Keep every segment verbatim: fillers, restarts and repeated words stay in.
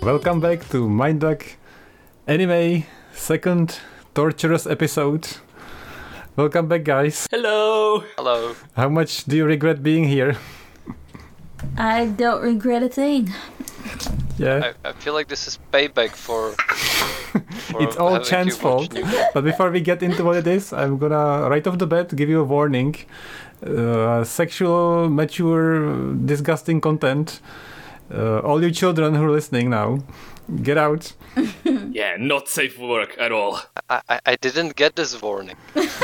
Welcome back to Mindduck Anime, second torturous episode. Welcome back, guys. Hello. Hello. How much do you regret being here? I don't regret a thing. Yeah. I, I feel like this is payback for... for It's all having Chan's you watch fault. New- But before we get into what it is, I'm gonna, right off the bat, give you a warning. Uh, sexual, mature, disgusting content. Uh, all you children who are listening now, get out. Yeah, not safe for work at all. I, I, I didn't get this warning.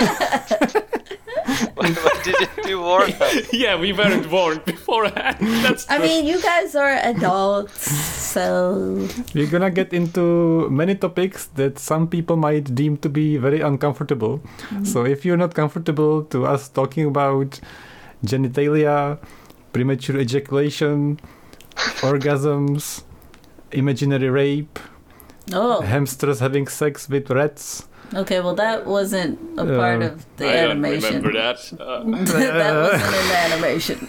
why, why didn't you warn us? Yeah, we weren't warned beforehand. That's true. I mean, you guys are adults, so... We're gonna get into many topics that some people might deem to be very uncomfortable. Mm-hmm. So if you're not comfortable to us talking about genitalia, premature ejaculation, orgasms, imaginary rape, Oh, hamsters having sex with rats. okay, well that wasn't a part Uh, of the I don't animation. remember that. Uh, That wasn't in the animation.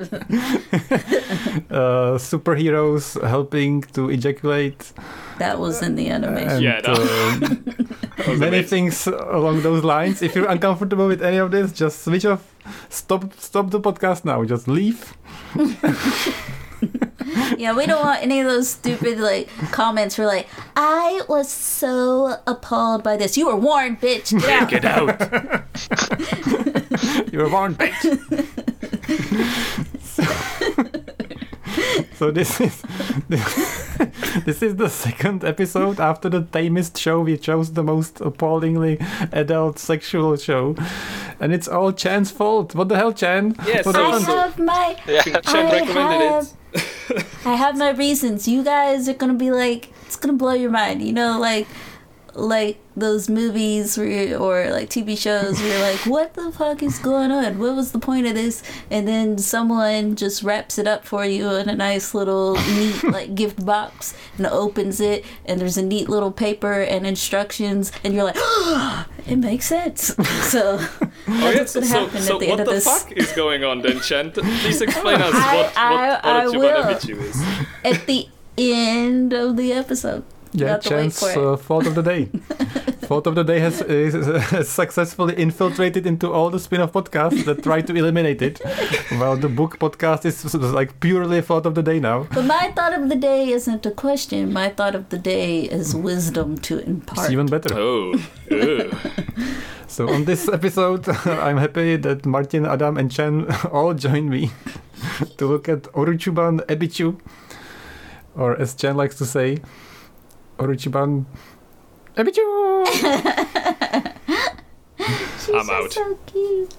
uh, superheroes helping to ejaculate. That was in the animation. And, Yeah, that- uh, that was many amazing. things along those lines. If you're uncomfortable with any of this, just switch off. Stop stop the podcast now. Just leave. Yeah, we don't want any of those stupid like comments for like, I was so appalled by this. You were warned, bitch. Get out. Get out. You're warned, bitch. so, so this is this is the second episode after the tamest show. We chose the most appallingly adult sexual show, and it's all Chan's fault. What the hell, Chan? Yes, What so- I happened? have my Yeah. Chan I recommended have- it. I have my reasons. You guys are gonna be like, it's gonna blow your mind. You know, like, like those movies where, you- or like T V shows where you're like, what the fuck is going on? What was the point of this? And then someone just wraps it up for you in a nice little neat like gift box and opens it, and there's a neat little paper and instructions, and you're like, oh, it makes sense. So Oh, that's yeah, what's gonna so, happen so at the what end of the this. fuck is going on then, Chan? Please explain us I- what, I- what I Orochimaru will. Ebichu is. At the end of the episode. You Yeah, have to wait Chan's for it. uh, thought of the day. Thought of the day has, is, has successfully infiltrated into all the spin-off podcasts that try to eliminate it. While the book podcast is s- s- like purely thought of the day now. But my thought of the day isn't a question. My thought of the day is wisdom to It's impart. even better. Oh. Ew. So on this episode, I'm happy that Martin, Adam, and Chan all join me to look at Orochiban Ebichu, or as Chan likes to say, Orochiban Ebichu. She's I'm out. so cute.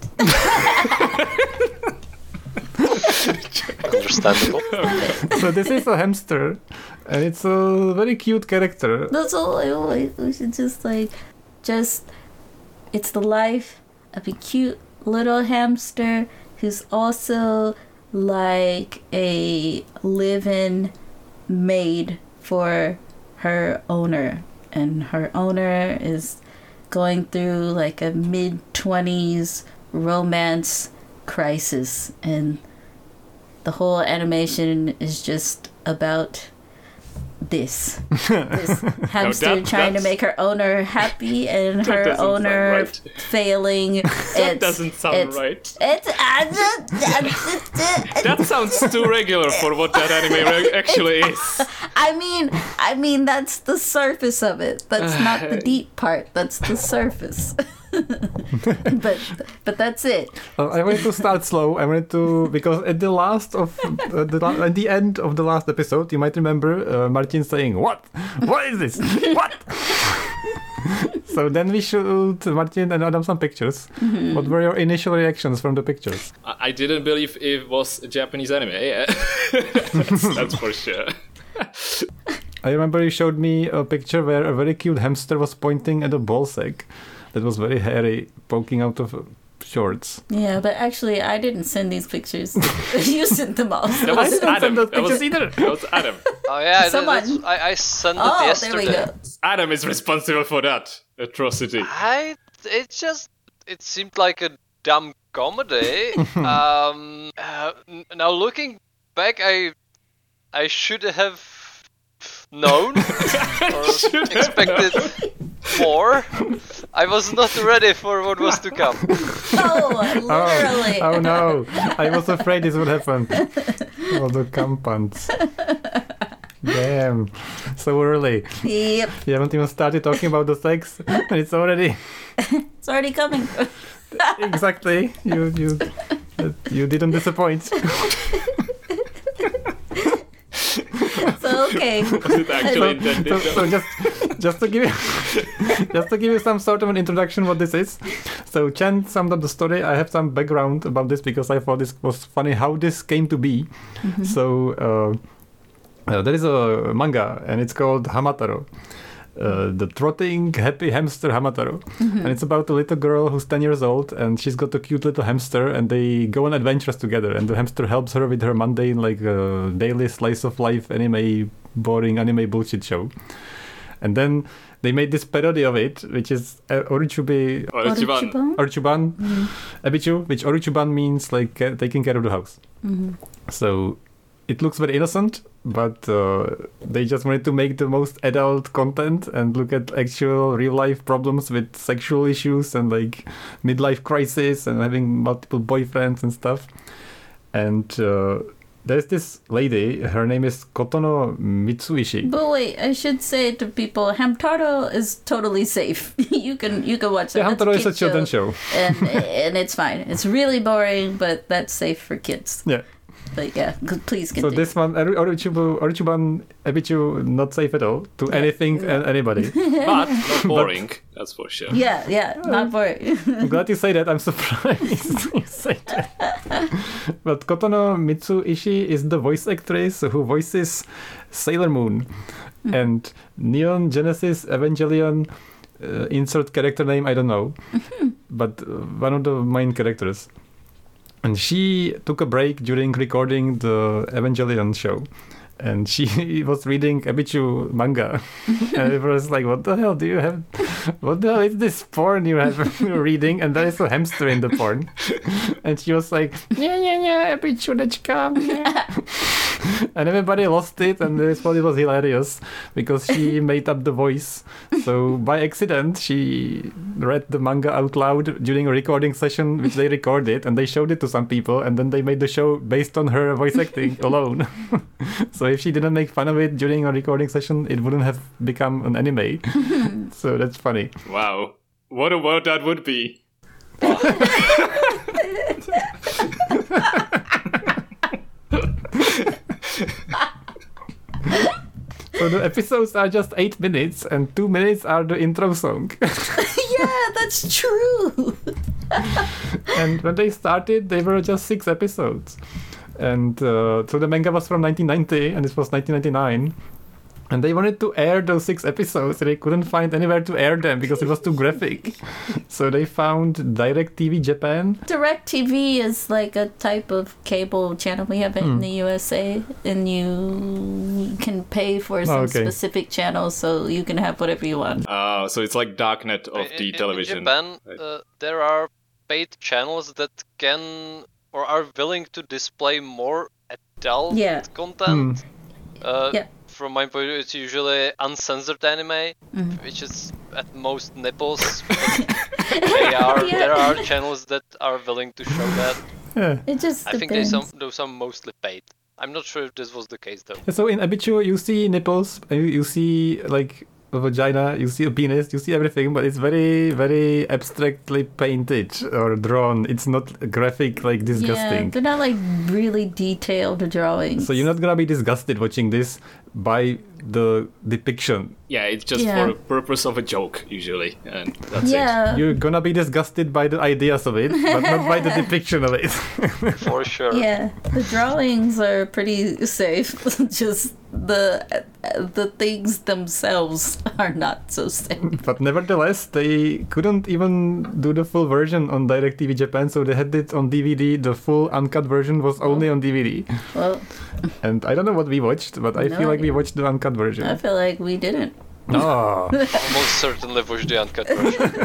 Understandable. So this is a hamster, and it's a very cute character. That's all I always. We should just like, just. It's the life of a cute little hamster who's also like a living maid for her owner, and her owner is going through like a mid twenties romance crisis, and the whole animation is just about this this hamster that- trying to that's- make her owner happy and That her doesn't sound owner right. failing. That doesn't sound right. It's I just, That sounds too regular for what that anime re- actually is. I mean, I mean that's the surface of it. That's not the deep part. That's the surface. but but that's it. Uh, I wanted to start slow. I wanted to because at the last of uh, the la- at the end of the last episode, you might remember uh, Martin saying, "What? What is this? What?" So then we showed Martin and Adam some pictures. Mm-hmm. What were your initial reactions from the pictures? I I didn't believe it was a Japanese anime. Yeah. that's, that's for sure. I remember you showed me a picture where a very cute hamster was pointing at a ball sack that was very hairy, poking out of uh, shorts. Yeah, but actually, I didn't send these pictures. You sent them all. That was didn't Adam. send those That was, pictures either. that was Adam. Oh yeah, that, Someone- that's, I, I sent it Oh, there yesterday. we go. Adam is responsible for that atrocity. I it just it seemed like a dumb comedy. um, uh, n- now looking back, I I should have known or expected more. I was not ready for what was to come. Oh, literally. Oh, oh no, I was afraid this would happen. All the compounds. Damn, so early. Yep, You haven't even started talking about the sex, and it's already it's already coming. exactly. You you you didn't disappoint. So okay. Was it actually intended? So, so just just to give you just to give you some sort of an introduction what this is. So Chen summed up the story. I have some background about this because I thought this was funny how this came to be. Mm-hmm. So uh, uh, there is a manga and it's called Hamataro. Uh, the trotting happy hamster Hamataro, Mm-hmm. and it's about a little girl who's ten years old and she's got a cute little hamster and they go on adventures together and the hamster helps her with her mundane like uh, daily slice of life anime boring anime bullshit show. And then they made this parody of it, which is uh, Orichubi Orochiban. Orochiban? Orichuban Mhm. Ebichu, which Orichuban means like uh, taking care of the house. Mhm. So it looks very innocent, but uh, they just wanted to make the most adult content and look at actual real life problems with sexual issues and like midlife crisis and having multiple boyfriends and stuff. And uh, there's this lady, her name is Kotono Mitsuishi. But wait, I should say to people, Hamtaro is totally safe. you can you can watch that. Yeah, That's Hamtaro is a kid children's show. and and it's fine. It's really boring, but that's safe for kids. Yeah. But yeah, g- please So continue. this one, Ori- Orichubu, Orichuban Ebichu, not safe at all to anything and anybody. But not boring, that's for sure. yeah, yeah, not boring. I'm glad you say that. I'm surprised you say that. But Kotono Mitsuishi is the voice actress who voices Sailor Moon and Neon Genesis Evangelion. Uh, insert character name, I don't know, but uh, one of the main characters. And she took a break during recording the Evangelion show. And she was reading Ebichu manga. And it was like, what the hell do you have? What the hell is this porn you have you're reading? And there is a hamster in the porn. And she was like, yeah, yeah, yeah, Ebichu, yeah. And everybody lost it. And this thought it was hilarious because she made up the voice. So by accident, she read the manga out loud during a recording session, which they recorded. And they showed it to some people. And then they made the show based on her voice acting alone. So if she didn't make fun of it during a recording session, it wouldn't have become an anime. So that's funny. Wow. What a world that would be. So the episodes are just eight minutes, and two minutes are the intro song. yeah, that's true. And when they started, they were just six episodes. And uh, so the manga was from nineteen ninety, and this was nineteen ninety-nine. And they wanted to air those six episodes, and they couldn't find anywhere to air them because it was too graphic. So they found DirecTV Japan. DirecTV is like a type of cable channel. We have it in Hmm. the U S A, and you can pay for some okay. specific channels, so you can have whatever you want. Uh, so it's like darknet of In- the in- television. In Japan, Right. uh, there are paid channels that can or are willing to display more adult Yeah. content. Uh, Yeah. From my point of view, it's usually uncensored anime, Mhm. which is at most nipples. But they are Yeah. there are channels that are willing to show that. Yeah. It just I think they depends. some those are mostly paid. I'm not sure if this was the case though. So in Ebichu, you see nipples, and you, you see like a vagina, you see a penis, you see everything, but it's very, very abstractly painted or drawn. It's not graphic, like Yeah, disgusting. they're not like really detailed drawings. So you're not gonna be disgusted watching this by the depiction. Yeah, it's just Yeah. for the purpose of a joke, usually. And that's it. Yeah, You're gonna be disgusted by the ideas of it, but not by the depiction of it. For sure. yeah. The drawings are pretty safe. Just the the things themselves are not so safe. But nevertheless, they couldn't even do the full version on DirecTV Japan, so they had it on D V D. The full uncut version was only on D V D. Well, And I don't know what we watched, but I No feel like we idea. watched the uncut I version. feel like we didn't. Oh. Almost certainly was the uncut version.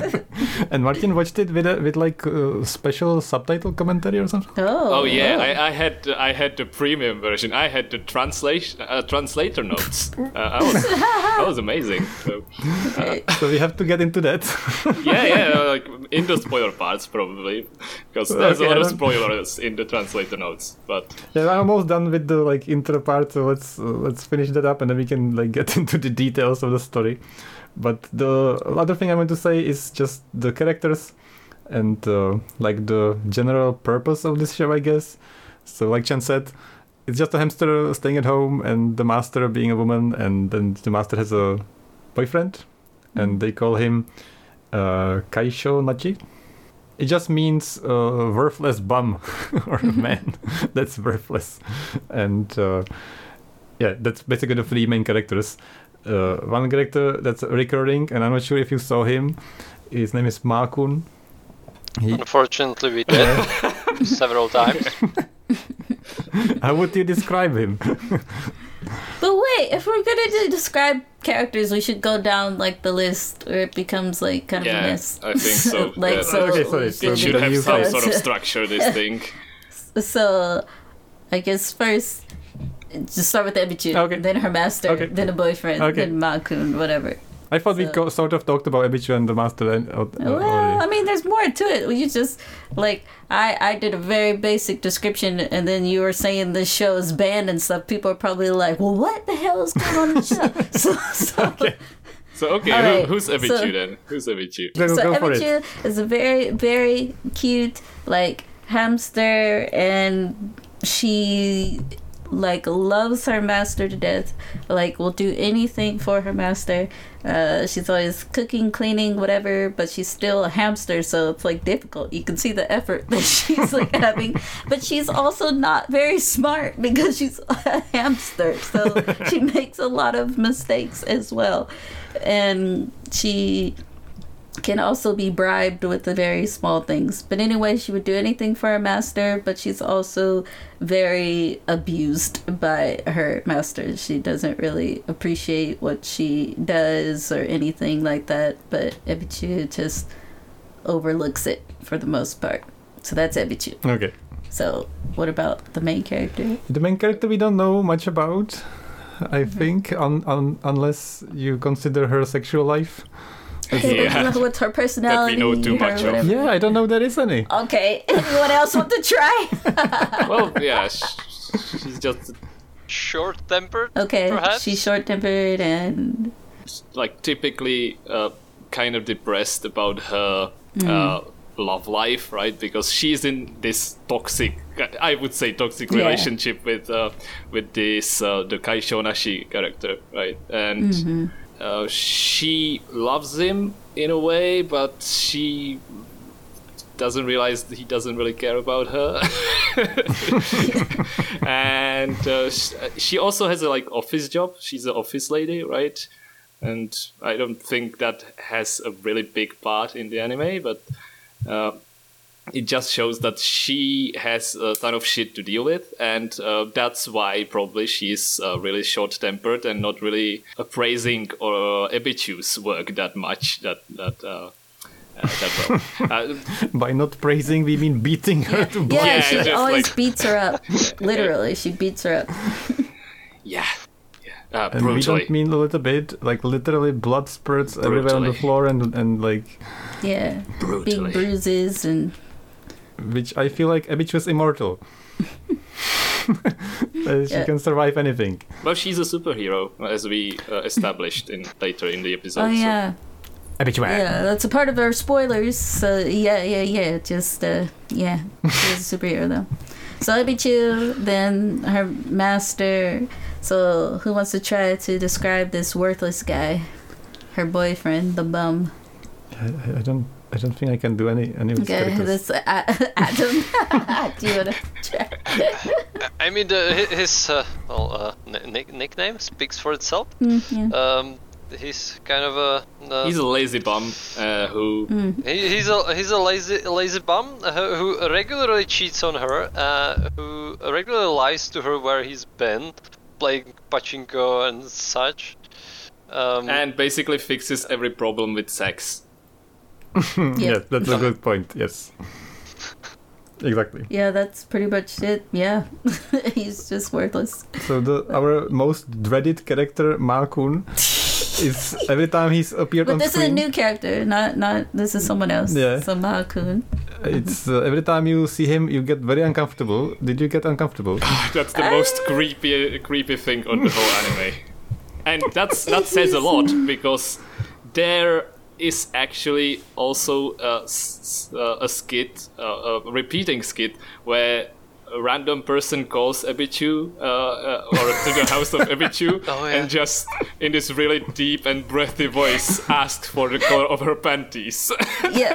And Martin watched it with a, with like uh, special subtitle commentary or something. Oh, Oh yeah, I, I had I had the premium version. I had the translation uh, translator notes. Uh, I was that was amazing. So, Okay. So we have to get into that. yeah, yeah, like in the spoiler parts probably, because there's Okay, a lot I of don't- spoilers in the translator notes. But Yeah, I'm almost done with the like intro part, so let's uh, let's finish that up and then we can like get into the details of the story. But the other thing I want to say is just the characters and uh, like the general purpose of this show, I guess. So like Chen said, it's just a hamster staying at home and the master being a woman, and then the master has a boyfriend and they call him uh, Kaisho Nachi. It just means uh, worthless bum or man that's worthless. And uh, yeah, that's basically the three main characters. Uh, one character that's recurring, and I'm not sure if you saw him. His name is Ma-kun. He, Unfortunately, we did several times. how would you describe him? But wait, if we're gonna do describe characters, we should go down like the list, or it becomes like kind of Yeah, a mess. I think so. like Yeah. so, Okay, sorry, we so it should Then have you some guys- sort of structure. This thing. So, I guess first, just start with Ebichu, Okay. then her master, Okay. then a boyfriend, Okay. then Ma-kun, whatever. I thought we So- co- sort of talked about Ebichu and the master. And, uh, uh, Well, already. I mean, there's more to it. You just like I, I did a very basic description, and then you were saying the show is banned and stuff. People are probably like, "Well, what the hell is going on in the show?" so, so, Okay. So okay, All who, right, who's Ebichu so- then? Who's Ebichu? Go, so go for it. Ebichu is a very, very cute, like hamster, and she like loves her master to death. Like will do anything for her master. Uh, she's always cooking, cleaning, whatever. But she's still a hamster, so it's like difficult. You can see the effort that she's like having. But she's also not very smart because she's a hamster, so she makes a lot of mistakes as well. And she can also be bribed with the very small things. But anyway, she would do anything for her master, but she's also very abused by her master. She doesn't really appreciate what she does or anything like that, but Ebichu just overlooks it for the most part. So that's Ebichu. Okay. So what about the main character? The main character we don't know much about, I think, un- un- unless you consider her sexual life. Yeah. What's her personality? know too her much of. whatever. Yeah, I don't know there is any. Okay, anyone else want to try? Well, yeah, sh- she's just Short-tempered, Okay, perhaps? she's short-tempered and like typically uh, kind of depressed about her uh, love life, right? Because she's in this toxic, I would say, toxic Yeah. relationship with uh, with this uh, the Kaisho Nashi character, right? And uh, she loves him in a way, but she doesn't realize that he doesn't really care about her. And uh, sh- she also has a like office job. She's an office lady, right? And I don't think that has a really big part in the anime, but uh, it just shows that she has a ton of shit to deal with, and uh, that's why probably she's uh, really short-tempered and not really appraising or Ebichu's work that much. That that. Uh, uh, that well. uh, By not praising, we mean beating her to yeah, blood. Yeah, she just always like- beats her up. Literally, she beats her up. yeah, yeah, uh, And we brutally. don't mean a little bit, like literally blood spurts everywhere on the Brutally. floor, and and like, Yeah, Brutally. big bruises and which I feel like Ebichu is immortal. Uh, she Yeah. can survive anything. Well, she's a superhero, as we uh, established in later in the episode. oh so- yeah, Ebichu. yeah. That's a part of our spoilers. So yeah, yeah, yeah. Just uh, yeah, she's a superhero though. So Ebichu, then her master. So who wants to try to describe this worthless guy? Her boyfriend, the bum. I, I don't. I don't think I can do any any of these Okay, characters. this uh, Adam. Do you want to try? I mean, the, hi- his uh, well, uh, n- nick- nickname speaks for itself. Mm, yeah. Um, he's kind of a. Uh, He's a lazy bum uh, who. he, he's a he's a lazy lazy bum uh, who regularly cheats on her, uh, who regularly lies to her where he's been, playing pachinko and such. Um, And basically fixes every problem with sex. Yes, that's a good point. Yes. Exactly. Yeah, that's pretty much it. Yeah. He's just worthless. So the our most dreaded character, Malkun, is every time he's appeared But on this screen. is a new character, not not this is someone else. Yeah. So Malkun. It's uh, every time you see him, you get very uncomfortable. Did you get uncomfortable? That's the most creepy, creepy thing on the whole anime, and that's that says a lot because there is actually also a, s- uh, a skit, uh, a repeating skit where a random person calls Ebichu uh, uh, or to the house of Ebichu Oh, yeah. and just in this really deep and breathy voice asked for the color of her panties. Yeah.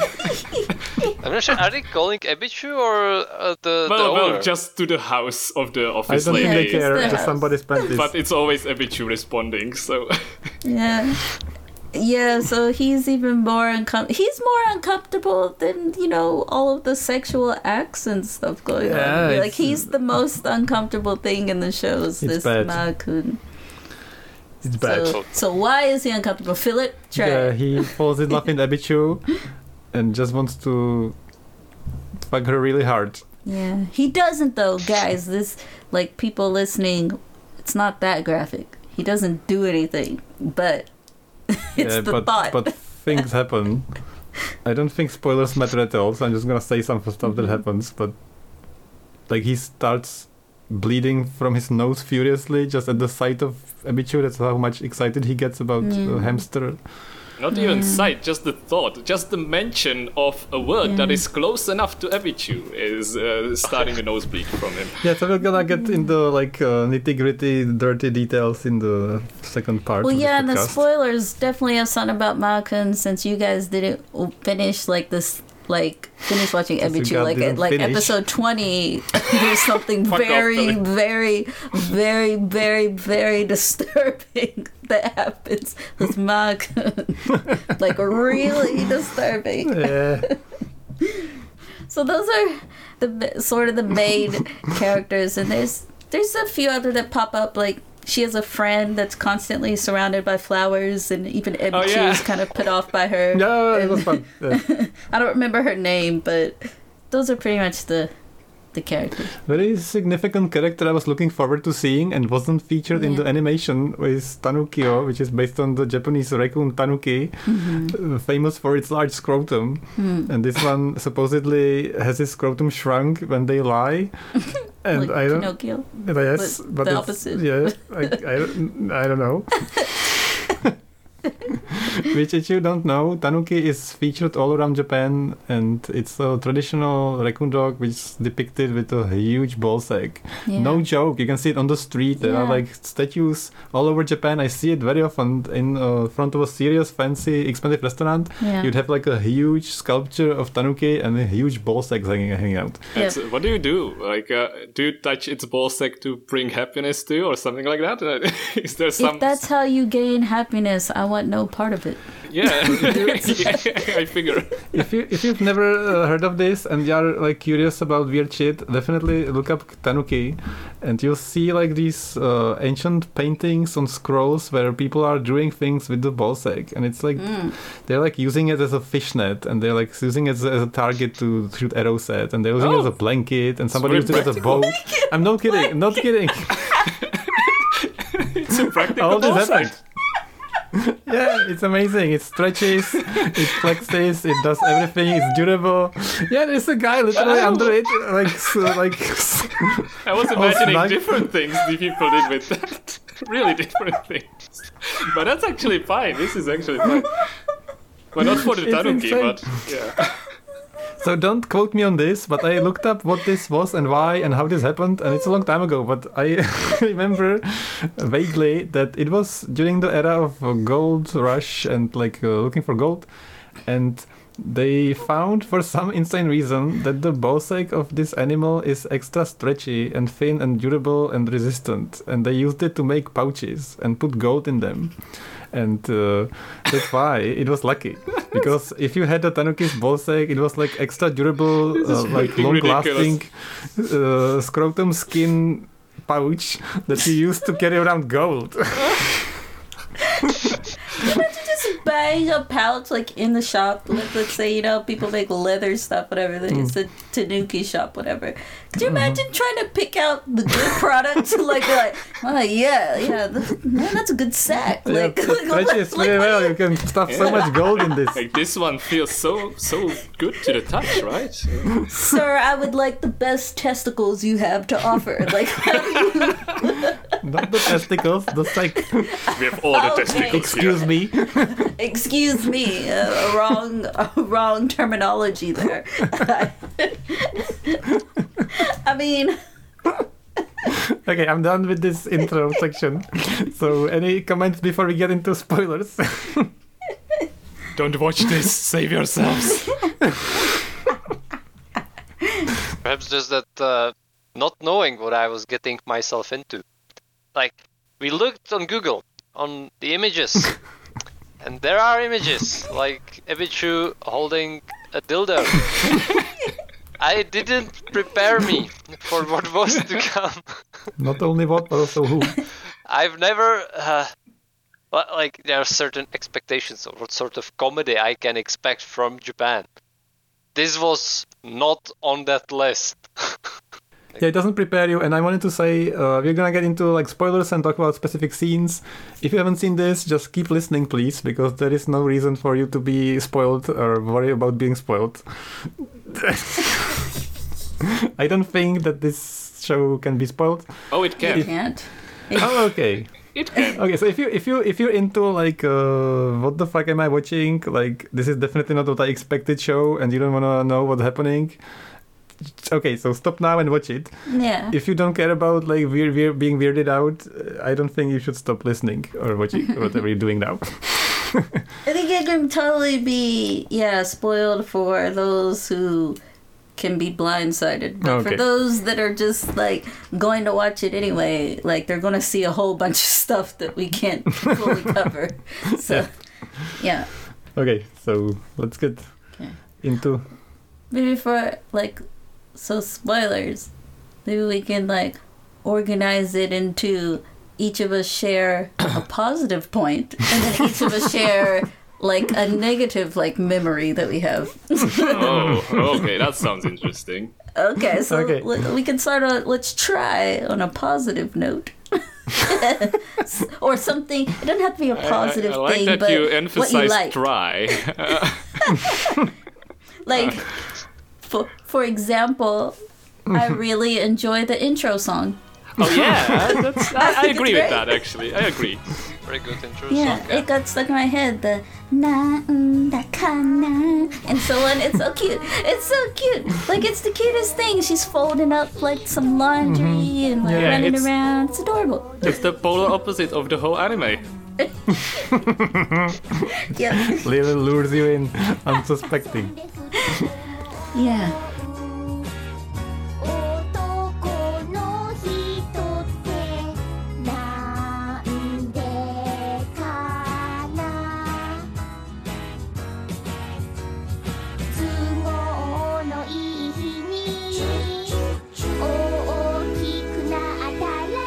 I'm not sure. Are they calling Ebichu or uh, the, the well, owner? well, just to the house of the I office don't think lady. they care. It's the Just house. somebody's panties. But it's always Ebichu responding, so Yeah. Yeah, so he's even more uncom- he's more uncomfortable than, you know, all of the sexual acts and stuff going Yeah, on. Like it's- he's the most uncomfortable thing in the shows, It's this bad. Malkun. It's bad. So, so why is he uncomfortable? Philip, try. Yeah, it. he falls in love with Ebichu and just wants to fuck her really hard. Yeah. He doesn't though, guys. This like people listening, it's not that graphic. He doesn't do anything, but it's yeah, the but thought. but things happen. I don't think spoilers matter at all, so I'm just gonna say some stuff that Mhm. happens. But like he starts bleeding from his nose furiously just at the sight of Ebichu. That's how much excited he gets about Yeah. uh, hamster. not even Yeah. sight, just the thought, just the mention of a word that Yeah. is close enough to Ebichu is uh, starting a nosebleed from him. Yeah, so we're gonna get in the like uh, nitty gritty, dirty details in the second part. Well, of yeah, and the the podcast. spoilers definitely have something about Malcolm since you guys didn't finish like this, like finish watching Since you Ebichu, guys like at didn't like finish. episode twenty. There's something Fuck off, very, Philip. very, very, very, very disturbing that happens with Malcolm. Like really disturbing. Yeah. So those are the ma- sort of the main characters, and there's there's a few other that pop up. Like she has a friend that's constantly surrounded by flowers, and even Ebichu Oh, yeah. is kind of put off by her. No, it And- was fun. Yeah. I don't remember her name, but those are pretty much the the characters. Very significant character I was looking forward to seeing and wasn't featured in Yeah. the animation is Tanukio, which is based on the Japanese raccoon Tanuki, uh, famous for its large scrotum. Hmm. And this one supposedly has his scrotum shrunk when they lie. And Like I don't. Pinocchio. Yes, but but the it's- opposite. Yeah, I, I, don't- I don't know. Which, if you don't know, Tanuki is featured all around Japan, and it's a traditional raccoon dog which is depicted with a huge ball sack. Yeah. No joke, you can see it on the street. There are Yeah. like statues all over Japan. I see it very often in uh, front of a serious, fancy, expensive restaurant. Yeah. You'd have like a huge sculpture of Tanuki and a huge ball sack hanging, hanging out. Yeah. And so what do you do? Like, uh, do you touch its ball sack to bring happiness to you, or something like that? Uh, is there some? If that's how you gain happiness, I want no part of it. Yeah, I figure. If you if you've never uh, heard of this and you're like curious about weird shit, definitely look up Tanuki, and you'll see like these uh, ancient paintings on scrolls where people are drawing things with the ball sack, and it's like Mm. they're like using it as a fishnet, and they're like using it as, as a target to shoot arrows at, and they're using it as a Oh. blanket, and somebody very used it as a boat. I'm not kidding, not kidding. It's a practical All this ball sack. happened. Yeah, it's amazing. It stretches, it flexes, it does everything. It's durable. Yeah, there's a guy literally Wow. under it, like so, like. I was Oh, imagining snug. different things the people did with that. Really different things. But that's actually fine. This is actually fine. But not for the It's Tanuki, insane. but yeah. So don't quote me on this, but I looked up what this was and why and how this happened, and it's a long time ago. But I remember vaguely that it was during the era of uh, gold rush and like uh, looking for gold, and they found for some insane reason that the ball sack of this animal is extra stretchy and thin and durable and resistant, and they used it to make pouches and put gold in them. And uh, that's why it was lucky. Because if you had a Tanuki's ball sack, it was like extra durable, This is uh, like freaking long-lasting uh, scrotum skin pouch that you used to carry around gold. Just buying a pouch like in the shop, let, let's say, you know, people make leather stuff, whatever, it's a Tanuki shop, whatever. Could you imagine trying to pick out the good product? like, like, oh, yeah, yeah, that's, man, that's a good sack. Like, yeah, like, like, stretches really well. You can stuff so much gold in this. Like this one feels so so good to the touch, right? Sir, I would like the best testicles you have to offer. Like, how do you... Not the testicles, the sack. We have all the Okay. testicles Excuse here. me. Excuse me, uh, a wrong, a wrong terminology there. I mean, Okay, I'm done with this intro section. So, any comments before we get into spoilers? Don't watch this. Save yourselves. Perhaps just that uh, not knowing what I was getting myself into. Like, we looked on Google, on the images, and there are images, like Ebichu holding a dildo. I didn't prepare me for what was to come. Not only what, but also who. I've never, uh, well, like, there are certain expectations of what sort of comedy I can expect from Japan. This was not on that list. Yeah, it doesn't prepare you, and I wanted to say uh, we're gonna get into like spoilers and talk about specific scenes. If you haven't seen this, just keep listening, please, because there is no reason for you to be spoiled or worry about being spoiled. I don't think that this show can be spoiled. Oh, it you can. can't. Oh, okay. It can. Okay, so if you if you if you're into like uh, what the fuck am I watching? Like this is definitely not what I expected show, and you don't wanna know what's happening. Okay, so stop now and watch it. Yeah. If you don't care about like weird, weird being weirded out, uh, I don't think you should stop listening or watching whatever you're doing now. I think it can totally be, yeah, spoiled for those who can be blindsided. But Okay. for those that are just, like, going to watch it anyway, like, they're going to see a whole bunch of stuff that we can't fully cover. So, yeah. Okay, so let's get Okay. into. Maybe for, like, so spoilers, maybe we can, like, organize it into each of us share a positive point, and then each of us share, like, a negative, like, memory that we have. Oh, okay. That sounds interesting. Okay, so Okay. l- we can start on, let's try on a positive note. Or something, it doesn't have to be a positive I, I, I like thing, that but you what you emphasize like. try. Like, for, for example, I really enjoy the intro song. Oh yeah, that's, I, I think agree it's with great. that actually. I agree. Very good intro Yeah, song. it got stuck in my head. The na kana and so on. It's so cute. It's so cute. Like it's the cutest thing. She's folding up like some laundry and like Yeah, running it's- around. It's adorable. It's the polar opposite of the whole anime. Yeah. Little lures you in, unsuspecting. Yeah. 男の人ってなんでかな都合のいい日に大きくなったら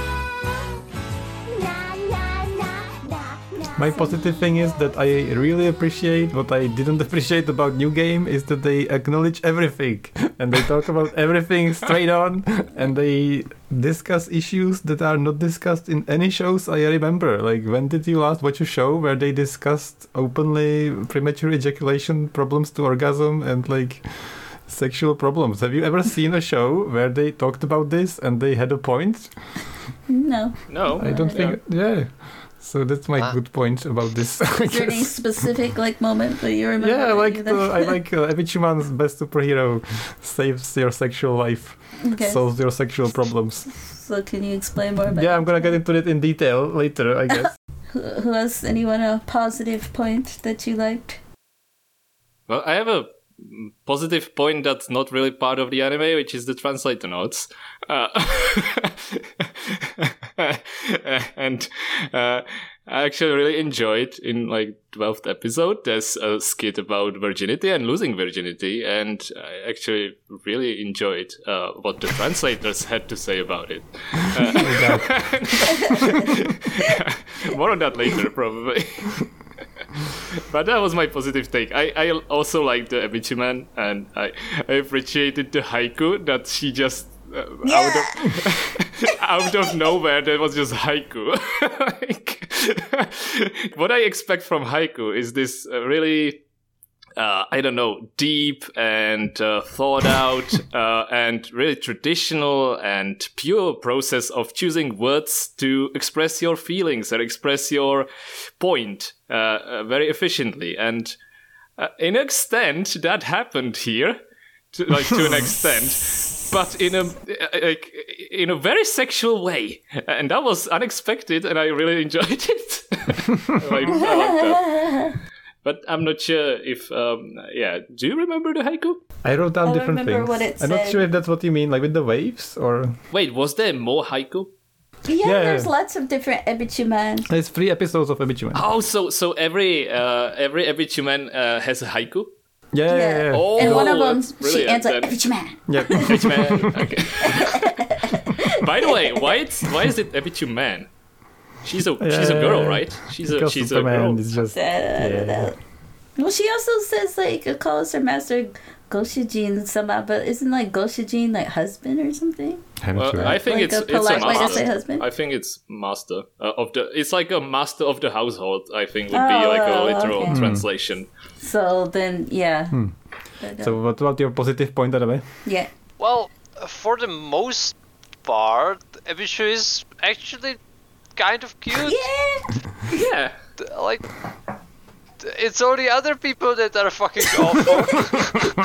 ななななな My positive thing is that I really appreciate what I didn't appreciate about New Game is that they acknowledge everything and they talk about everything straight on and they discuss issues that are not discussed in any shows I remember. Like when did you last watch a show where they discussed openly premature ejaculation problems to orgasm and like sexual problems? Have you ever seen a show where they talked about this and they had a point? No. No, I don't think yeah. So that's my Ah. good point about this. I Is there any guess. specific like moment that you remember? Yeah, I that like you- the, I like uh, Ebichuman's best superhero saves your sexual life, Okay. solves your sexual problems. So can you explain more about? Yeah, I'm gonna get into it in detail later, I guess. Who, who has anyone a positive point that you liked? Well, I have a mm, positive point that's not really part of the anime, which is the translator notes. Uh, and uh, I actually really enjoyed in like twelfth episode. There's a skit about virginity and losing virginity, and I actually really enjoyed uh, what the translators had to say about it. Uh, more on that later, probably. But that was my positive take. I, I also liked the Ebichu Man, and I, I appreciated the haiku that she just uh, out of out of nowhere. That was just haiku. Like, what I expect from haiku is this uh, really. Uh, I don't know, deep and uh, thought out uh, and really traditional and pure process of choosing words to express your feelings and express your point uh, uh, very efficiently. And uh, in an extent, that happened here, to, like to an extent, but in a like in a very sexual way, and that was unexpected, and I really enjoyed it. I, I like that. But I'm not sure if, um, yeah, do you remember the haiku? I wrote down I different remember things. what it I'm not said. sure if that's what you mean, like with the waves, or... Wait, was there more haiku? Yeah, Yeah, there's yeah. lots of different Ebichu-man. There's three episodes of Ebichu Man. Oh, so so every uh, every Ebichu-man uh, has a haiku? Yeah, yeah, yeah. yeah. Oh, And one of them, that's she brilliant, ends like, then. Ebichu-man. Yeah. Ebichu-man. Okay. By the way, why it's why is it Ebichu-man? She's a she's a girl, right? She's a Because she's a Superman girl. is just... Da-da-da-da. Well, she also says, like, it calls her master Goshujin somehow, but isn't, like, Goshujin, like, husband or something? I'm not Well, sure. I think Like it's a it's a polite way to master. say husband? I think it's master uh, of the. It's like a master of the household. I think would be Oh, like a literal okay. translation. So then, yeah. Hmm. But, uh, So what about your positive point, Adabe? yeah. Well, for the most part, Ebichu is actually kind of cute. Yeah! Yeah. Like, it's all the other people that are fucking awful.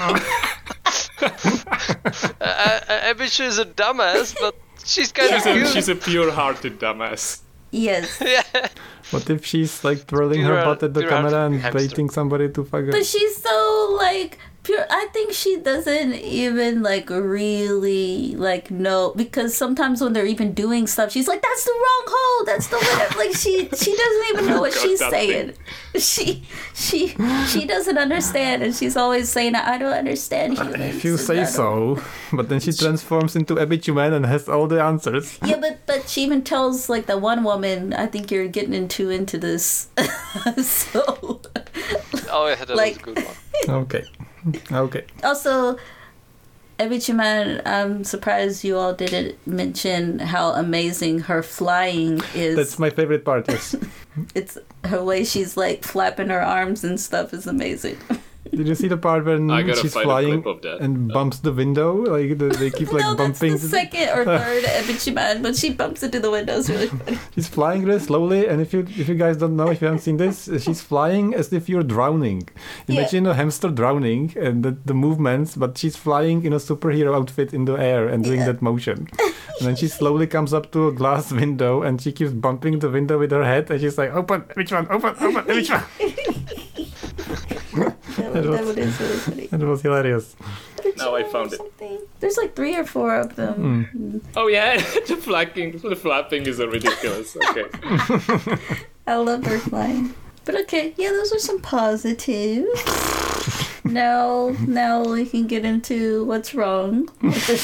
uh, uh, Ebichu is a dumbass, but she's kind She's of a, cute. she's a pure-hearted dumbass. Yes. Yeah. What if she's like twirling You're her a- butt at the you're a camera and hamster. baiting somebody to fuck her? But she's so, like, pure. I think she doesn't even, like, really, like, know. Because sometimes when they're even doing stuff, she's like, that's the wrong hole. That's the whatever. Like, she she doesn't even know what God, she's that saying. She she she doesn't understand. And she's always saying, I don't understand humans. If you and say I don't- so, but then she transforms into Ebichu Man and has all the answers. Yeah, but, but she even tells, like, the one woman, I think you're getting in too into this. So, Oh yeah, that Like- was a good one. Okay. Okay. also, Ebichu-man, I'm surprised you all didn't mention how amazing her flying is. That's my favorite part, yes. It's her way she's like flapping her arms and stuff is amazing. Did you see the part when I gotta she's find a flying clip of that. and bumps the window? Like the, they keep like no, bumping. that's the second or third Ebichu-man, but she bumps into the window. It's really funny. She's flying really slowly, and if you if you guys don't know, if you haven't seen this, she's flying as if you're drowning. Yeah. Imagine a hamster drowning and the, the movements, but she's flying in a superhero outfit in the air and doing Yeah. that motion. And then she slowly comes up to a glass window, and she keeps bumping the window with her head, and she's like, "Open, which one? Open, open, which one?" That, was, that one is really funny. It was hilarious. Now I found it. Something. There's like three or four of them. Oh yeah, the flapping, the flapping is a ridiculous. Okay. I love her flying. But okay, yeah, those are some positives. now, now we can get into what's wrong with the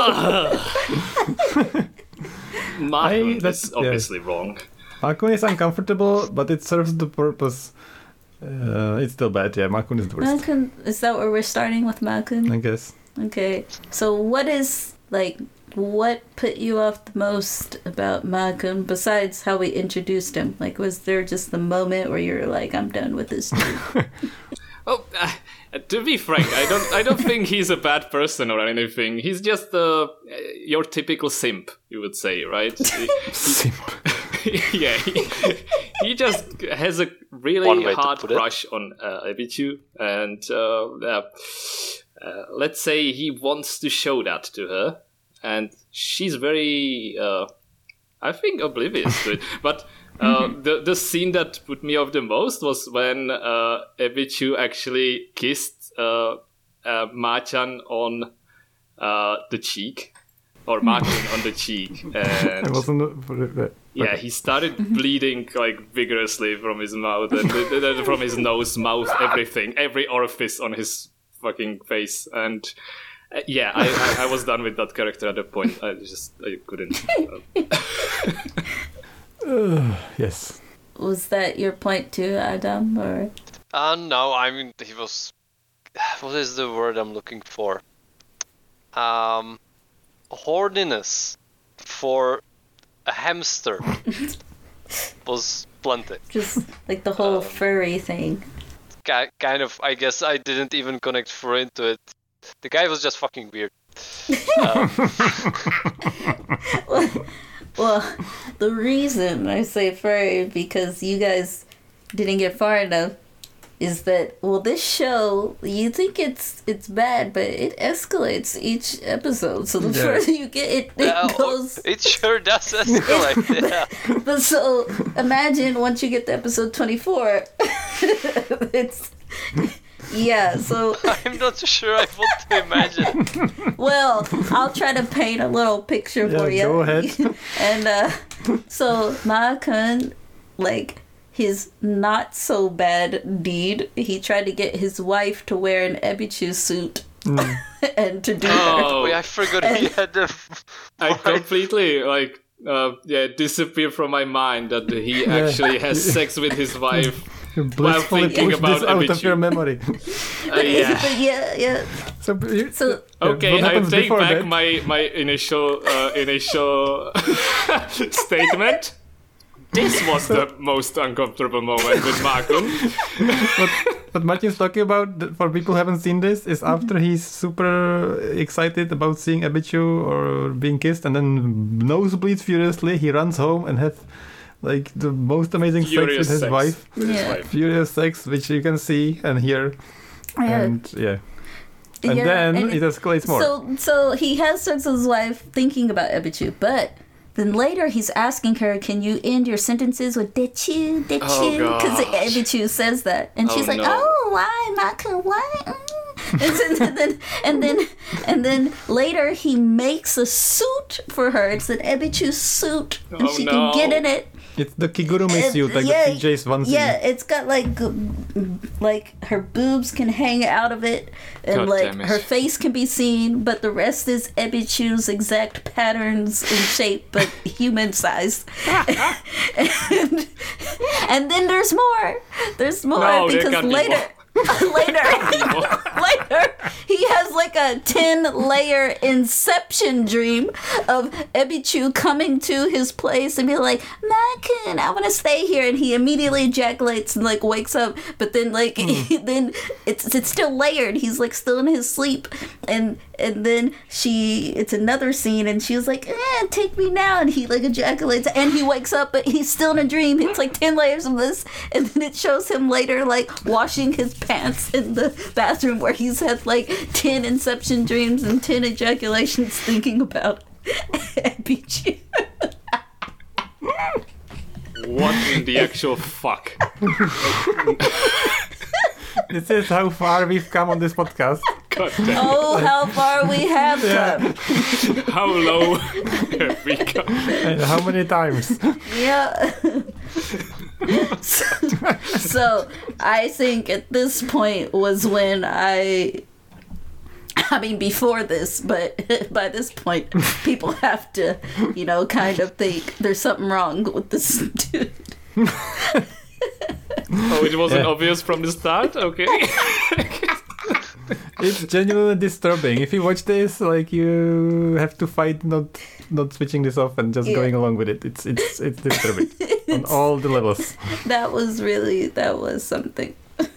show. Martin I- that's- is obviously wrong. Makun is uncomfortable, but it serves the purpose. Uh, it's still bad, yeah. Makun is the worst, Malcolm, is that where we're starting with Malcolm? I guess. Okay, so what is, like, what put you off the most about Malcolm besides how we introduced him? Like, was there just the moment where you're like, I'm done with this dude? Oh, uh, to be frank, I don't. I don't think he's a bad person or anything. He's just uh, your typical simp, you would say, right? Simp. Yeah, he, he just has a One really way to hard put it. crush on uh, Ebichu, and uh, uh, uh, let's say he wants to show that to her, and she's very, uh, I think, oblivious to it. But uh, the the scene that put me off the most was when uh, Ebichu actually kissed uh, uh, Ma-chan on uh, the cheek, or Ma-chan on the cheek, and It wasn't. yeah, he started bleeding like vigorously from his mouth and th- th- from his nose, mouth, everything, every orifice on his fucking face. And uh, yeah, I, I, I was done with that character at that point. I just I couldn't. Uh, Uh, yes. was that your point too, Adam? Or Uh, no, I mean, he was... What is the word I'm looking for? Um, horniness for a hamster was plenty. just like the whole Um, furry thing? Ki- kind of, I guess I didn't even connect fur into it. The guy was just fucking weird. Um, well, well, the reason I say furry because you guys didn't get far enough is that well, this show you think it's it's bad, but it escalates each episode. So the Yeah. further you get, it, it well, goes. it sure does escalate, yeah. But so imagine once you get to episode twenty-four, it's yeah. So I'm not sure I want to imagine. well, I'll try to paint a little picture Yeah, for you. go ahead. And uh, so Ma-kun, like his not so bad deed, he tried to get his wife to wear an Ebichu suit and to do her. Oh, Wait, I forgot he had the... I completely like uh, yeah disappeared from my mind that he actually has sex with his wife. You blissfully thinking push about this out Ebichu. of your memory. Uh, yeah. But yeah, yeah. So, you, So yeah, Okay, what I happens take before back that? my my initial uh, initial statement. This was the most uncomfortable moment with Ma-kun. What Martin's talking about, th- for people who haven't seen this, is after he's super excited about seeing Ebichu or being kissed, and then nosebleeds furiously, he runs home and have like the most amazing Furious sex with his sex wife. with his Yeah. wife. Furious sex, which you can see and hear. Yeah. And yeah. And Yeah, then and it escalates more. So so he has sex with his wife thinking about Ebichu, but then later he's asking her, "Can you end your sentences with dechu, dechu?" Oh, Because gosh. Ebichu says that, and Oh, she's like, no. "Oh, why, Maka, why?" Mm." And then, and then and then later he makes a suit for her. It's an Ebichu suit, and Oh, she no. can get in it. It's the Kigurumi And- suit, like yeah, the P J's onesie. Yeah, it's got like g- like her boobs can hang out of it, and God like damn it. her face can be seen, but the rest is Ebichu's exact patterns and shape, but human sized. and, and then there's more. There's more No, there because can't be later. more. later, later, he has like a ten layer inception dream of Ebichu coming to his place and be like, "Ma-kun, I want to stay here," and he immediately ejaculates and like wakes up. But then like then it's it's still layered. He's like still in his sleep, and and then she it's another scene, and she was like, eh, "Take me now," and he like ejaculates, and he wakes up, but he's still in a dream. It's like ten layers of this, and then it shows him later like washing his pants in the bathroom where he's had like ten inception dreams and ten ejaculations thinking about Ebichu. What in the actual fuck? This is how far we've come on this podcast. God damn. Oh, how far we have Yeah. come. How low have we come? And how many times? Yeah. so, so I think at this point was when I I mean before this, but by this point people have to, you know, kind of think there's something wrong with this dude. Oh, it wasn't Yeah. obvious from the start? Okay. It's genuinely disturbing. If you watch this, like you have to fight not not switching this off and just Yeah. going along with it. It's it's it's disturbing on all the levels. That was really that was something.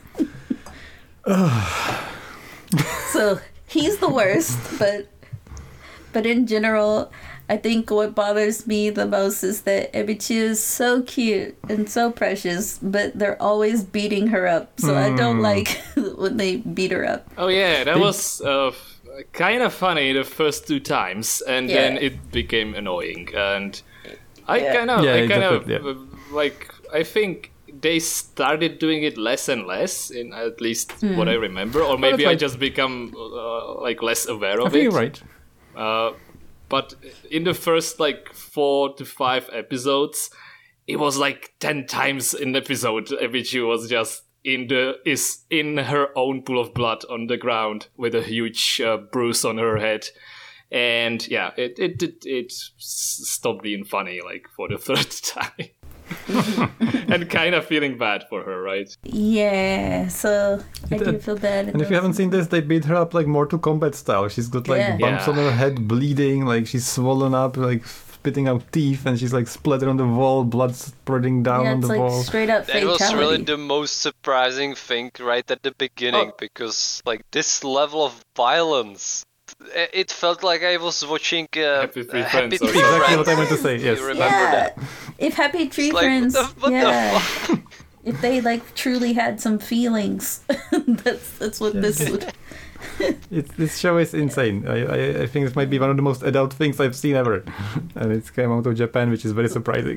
So he's the worst, but but in general, I think what bothers me the most is that Ebichu is so cute and so precious, but they're always beating her up. So I don't Hmm. like when they beat her up. Oh yeah, that was uh, kind of funny the first two times, and Yeah. then it became annoying. And I Yeah. kind of, Yeah, I kind of exactly, yeah. uh, like. I think they started doing it less and less, in at least what I remember, or maybe I right. just become uh, like less aware I of think it. you're right. Uh, but in the first like four to five episodes, it was like ten times an episode. Ebichu was just in the is in her own pool of blood on the ground with a huge uh, bruise on her head, and yeah, it it it, it s- stopped being funny like for the third time. and kind of feeling bad for her, right? Yeah, so I do feel bad. And if you haven't seen this, they beat her up like Mortal Kombat style. She's got like Yeah. bumps Yeah. on her head, bleeding, like she's swollen up, like spitting out teeth, and she's like splattered on the wall, blood spreading down yeah, on it's the like wall. straight up That fatality. was really the most surprising thing right at the beginning Oh. because like this level of violence, i- it felt like I was watching uh, Happy Tree uh, Friends Happy or Tree something. Exactly Friends. what I meant to say. Yes. You remember yeah, that? if Happy Tree It's like, Friends, what the, what yeah, the fuck? if they like truly had some feelings, that's that's what this would. It, this show is insane. I, I I think it might be one of the most adult things I've seen ever, and it came out of Japan, which is very surprising.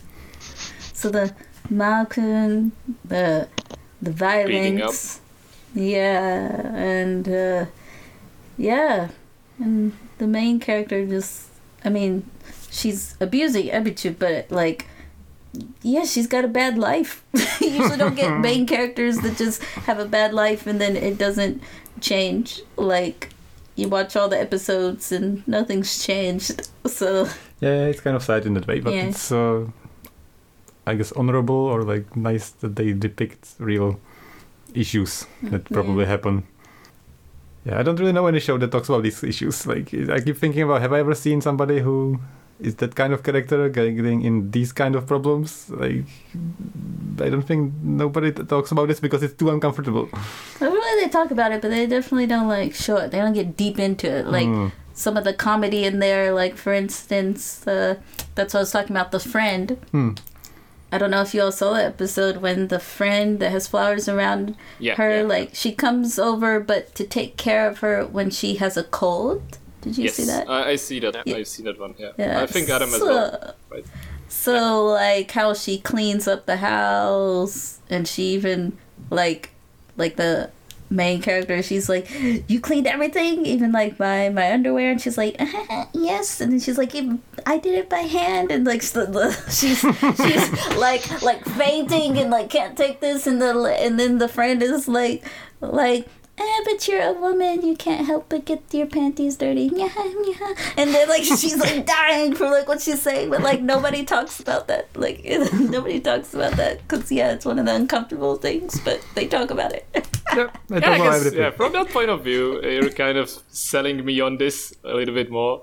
So the Malkun, the the Beating up. violence, yeah, and uh, yeah, and the main character just, I mean, she's abusing Ebichu, but like, yeah, she's got a bad life. You usually don't get main characters that just have a bad life and then it doesn't change. Like, you watch all the episodes and nothing's changed. So Yeah, it's kind of sad in that way, but Yeah. it's uh, I guess honorable or like nice that they depict real issues that probably happen. Yeah, I don't really know any show that talks about these issues. Like, I keep thinking about, have I ever seen somebody who is that kind of character getting in these kind of problems? Like, I don't think nobody t- talks about this because it's too uncomfortable. I really they talk about it, but they definitely don't like show it. They don't get deep into it. Like Mm. some of the comedy in there, like for instance, uh, that's what I was talking about. The friend. Hmm. I don't know if you all saw the episode when the friend that has flowers around Yeah, her, yeah. like she comes over, but to take care of her when she has a cold. Did you yes, see that? I, I see that. Yeah. I've seen that one. Yeah, Yeah, I think Adam as so- well. Right. So like how she cleans up the house, and she even like like the main character, she's like, you cleaned everything, even like my my underwear, and she's like, uh, yes, and then she's like, "Even- I did it by hand, and like the, the, she's she's like like fainting and like can't take this, and the and then the friend is like like. Eh, but you're a woman, you can't help but get your panties dirty. Yeah, yeah. And then, like, she's, like, dying from, like, what she's saying. But, like, nobody talks about that. Like, nobody talks about that. Because, yeah, it's one of the uncomfortable things. But they talk about it. Yeah, I Yeah, talk I about guess, everything. yeah, from that point of view, uh, you're kind of selling me on this a little bit more.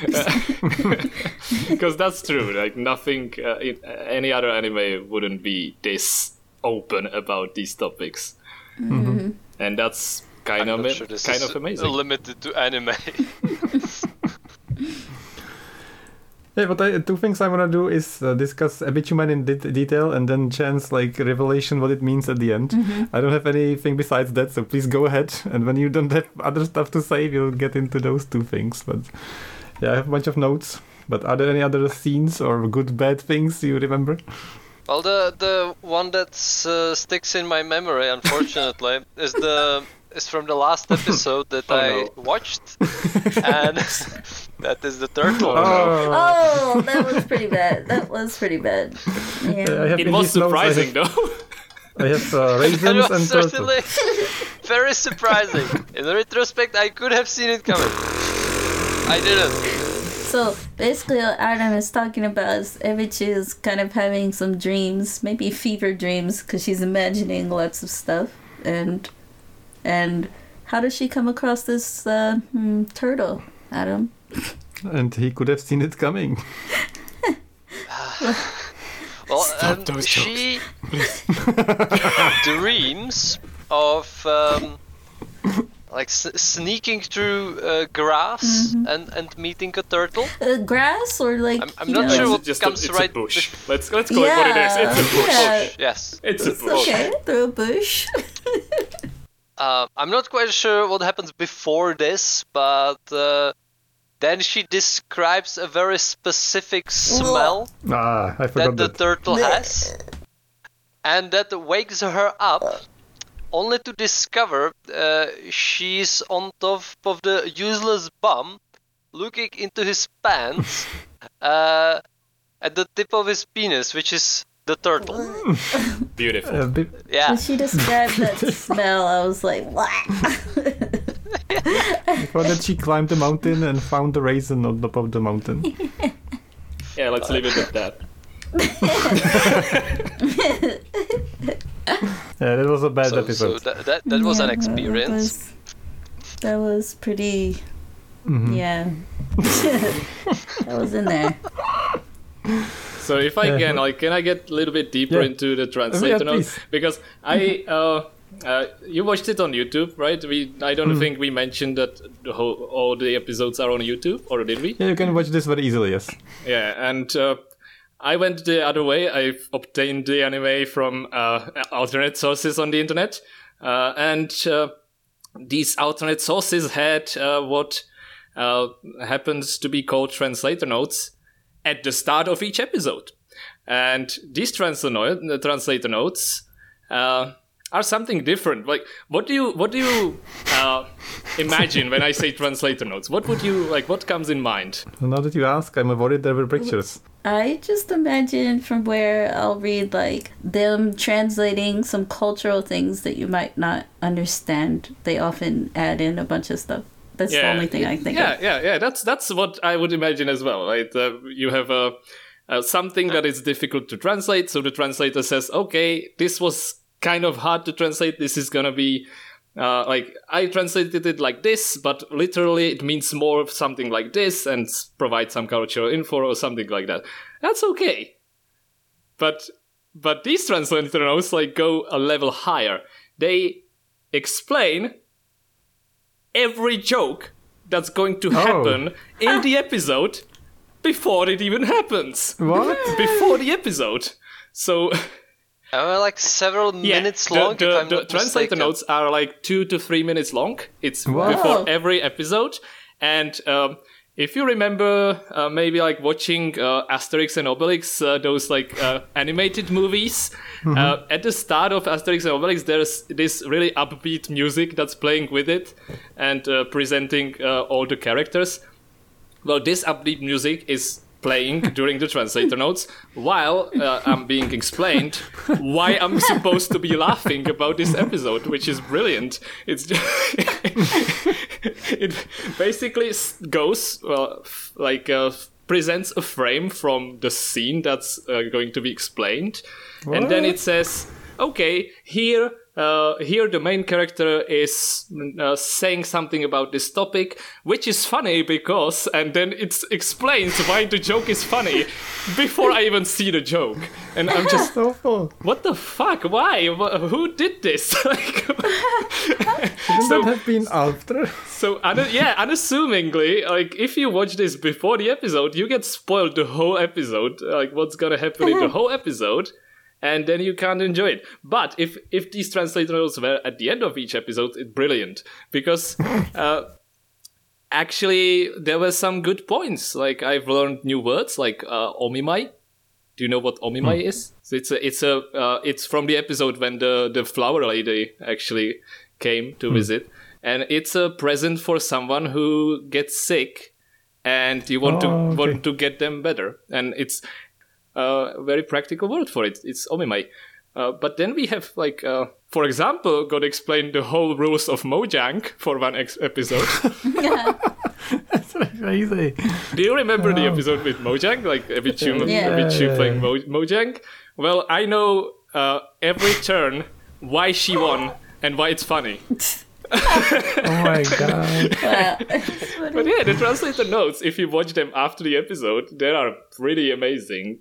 Because that's true. Like, nothing, uh, in any other anime wouldn't be this open about these topics. Mm-hmm. And that's kind I'm of not sure this kind is of amazing. limited to anime. Yeah, but I, two things I want to do is uh, discuss Ebichuman in det- detail and then chance like revelation what it means at the end. I don't have anything besides that, so please go ahead. And when you don't have other stuff to say, we'll get into those two things. But yeah, I have a bunch of notes. But are there any other scenes or good, bad things you remember? Well, the the one that uh, sticks in my memory, unfortunately, is the is from the last episode that Oh, I no. watched, and that is the turtle. Oh, Oh, that was pretty bad. That was pretty bad. I Yeah. have It in was these notes, I surprising, have, though. I have uh, That raisins was and turtle. certainly very surprising. In retrospect, I could have seen it coming. I didn't. So basically, what Adam is talking about is Evichi is kind of having some dreams, maybe fever dreams, because she's imagining lots of stuff. And and how does she come across this uh, hmm, turtle, Adam? And he could have seen it coming. Well, Stop um, those she dreams of um, like s- sneaking through uh, grass and, and meeting a turtle. Uh, grass or like? I'm- I'm you not know- sure It's what just comes a, it's right a bush. Let's let's call it what it is. It's a Yeah. bush. Yeah. Yes. It's a It's bush. okay. Through a bush. Uh, I'm not quite sure what happens before this, but uh, then she describes a very specific smell Ah, I that forgot the that. turtle has, and that wakes her up, only to discover uh, she's on top of the useless bum, looking into his pants, uh, at the tip of his penis, which is the turtle. Beautiful. Uh, bi- Yeah. When she described that smell, I was like, what? before that, she climbed the mountain and found the raisin on top of the mountain. Yeah, let's leave it at that. Yeah, that was a bad So, episode. so that that, that was an Yeah, experience. That was, that was pretty. Mhm. Yeah. That was in there. So if I Yeah. can, like, can I get a little bit deeper Yeah. into the translator Yeah, notes? please. Because I, uh, uh, you watched it on YouTube, right? We, I don't Hmm. think we mentioned that the whole, all the episodes are on YouTube, or did we? Yeah, you can watch this very easily, yes. Yeah, and uh, I went the other way. I obtained the anime from uh, alternate sources on the internet, uh, and uh, these alternate sources had uh, what uh, happens to be called translator notes at the start of each episode. And these translator, no- translator notes uh, are something different. Like, what do you what do you uh, imagine when I say translator notes? What would you like? What comes in mind? Now that you ask, I'm worried there were pictures. I just imagine from where I'll read like them translating some cultural things that you might not understand. They often add in a bunch of stuff. That's the only thing I think yeah, of. Yeah, yeah, That's that's what I would imagine as well. Right? Uh, you have a uh, something that is difficult to translate, so the translator says, "Okay, this was kind of hard to translate. This is gonna be uh, like I translated it like this, but literally it means more of something like this, and s- provide some cultural info or something like that. That's okay." But but these translator notes like go a level higher. They explain every joke that's going to happen in the episode before it even happens. What? Before the episode. So Uh, like several yeah, minutes the, long. the, if I'm the not translator mistaken. notes are like two to three minutes long. It's Wow. before every episode. And um, if you remember uh, maybe like watching uh, Asterix and Obelix, uh, those like uh, animated movies, uh, at the start of Asterix and Obelix, there's this really upbeat music that's playing with it and uh, presenting uh, all the characters. Well, this upbeat music is playing during the translator notes while uh, I'm being explained why I'm supposed to be laughing about this episode, which is brilliant. It's just it basically s- goes uh, f- like uh, presents a frame from the scene that's uh, going to be explained, and then it says, "Okay, here." Uh, here the main character is uh, saying something about this topic, which is funny because, and then it explains why the joke is funny before I even see the joke. And I'm just, Awful. what the fuck? Why? Wh- Who did this? Like, Shouldn't So- that have been after? so, un- yeah, unassumingly, like, if you watch this before the episode, you get spoiled the whole episode, like, what's gonna happen in the whole episode. And then you can't enjoy it. But if if these translator notes were at the end of each episode, it's brilliant because uh, actually there were some good points. Like I've learned new words like uh, omimai. Do you know what omimai is? So it's a it's a uh, it's from the episode when the the flower lady actually came to visit, and it's a present for someone who gets sick, and you want Oh, to okay. want to get them better, and it's a very practical word for it. It's omimai. Uh, but then we have, like, uh, for example, got to explain the whole rules of Mojang for one ex- episode. That's crazy. Do you remember the episode with Mojang? Like, Ebichu, Yeah. Ebichu Yeah. playing Mo- Mojang? Well, I know uh, every turn why she won and why it's funny. Oh my god. Wow. But yeah, the translator notes, if you watch them after the episode, they are pretty amazing.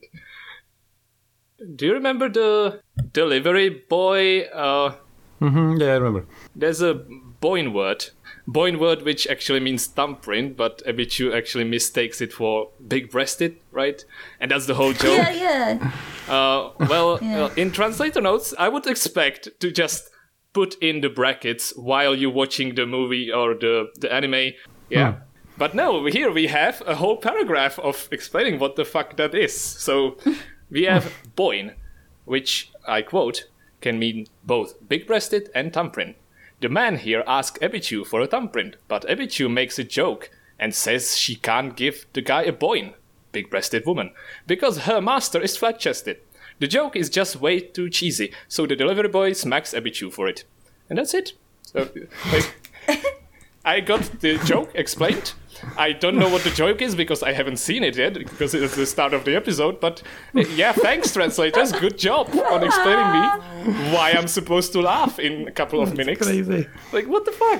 Do you remember the delivery boy? Uh, hmm yeah, I remember. there's a Boyne word. Boyne word which actually means thumbprint, but Ebichu actually mistakes it for big-breasted, right? And that's the whole joke. Yeah, yeah. Uh, well, Yeah. uh, in translator notes, I would expect to just put in the brackets while you're watching the movie or the, the anime. Yeah. Hmm. But no, here we have a whole paragraph of explaining what the fuck that is. So we have Boyne, which, I quote, can mean both big-breasted and thumbprint. The man here asks Ebichu for a thumbprint, but Ebichu makes a joke and says she can't give the guy a Boyne, big-breasted woman, because her master is flat-chested. The joke is just way too cheesy, so the delivery boy smacks Ebichu for it. And that's it. So, like, I got the joke explained, I don't know what the joke is because I haven't seen it yet because it's the start of the episode. But uh, yeah, thanks translators. Good job on explaining me why I'm supposed to laugh in a couple of minutes. Crazy. Like, what the fuck?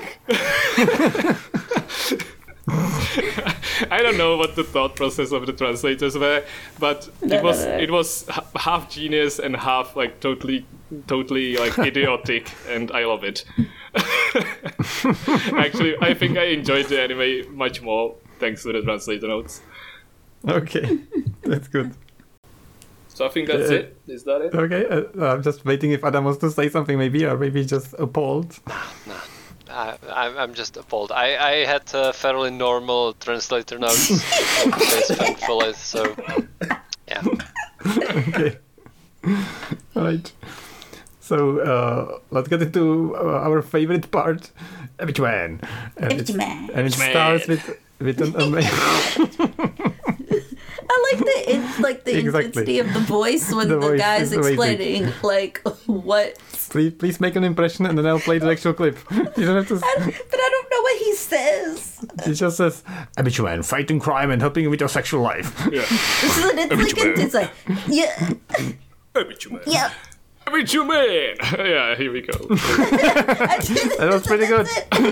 I don't know what the thought process of the translators were, but it was it was h- half genius and half like totally totally like idiotic, and I love it. Actually, I think I enjoyed the anime much more thanks to the translator notes. Okay, that's good. So I think that's Uh, it. Is that it? Okay, uh, I'm just waiting if Adam wants to say something, maybe, or maybe just appalled. I, I'm, I'm just appalled. I, I had uh, fairly normal translator notes, thankfully, so yeah. Okay. Right. So uh, let's get into uh, our favorite part, Ebichuan. And it's- Ebichuan. And it Ebichuan. starts with with an amazing. I like the it's like the Exactly. intensity of the voice when The the, voice guy's is amazing. explaining like what. Please, please make an impression, and then I'll play the actual clip. You don't have to. I don't, but I don't know what he says. It just says, "Habituan, fighting crime and helping you with your sexual life." Yeah. It's, it's like a, it's like yeah yeah. Every two man. Yeah, here we go. That was pretty good.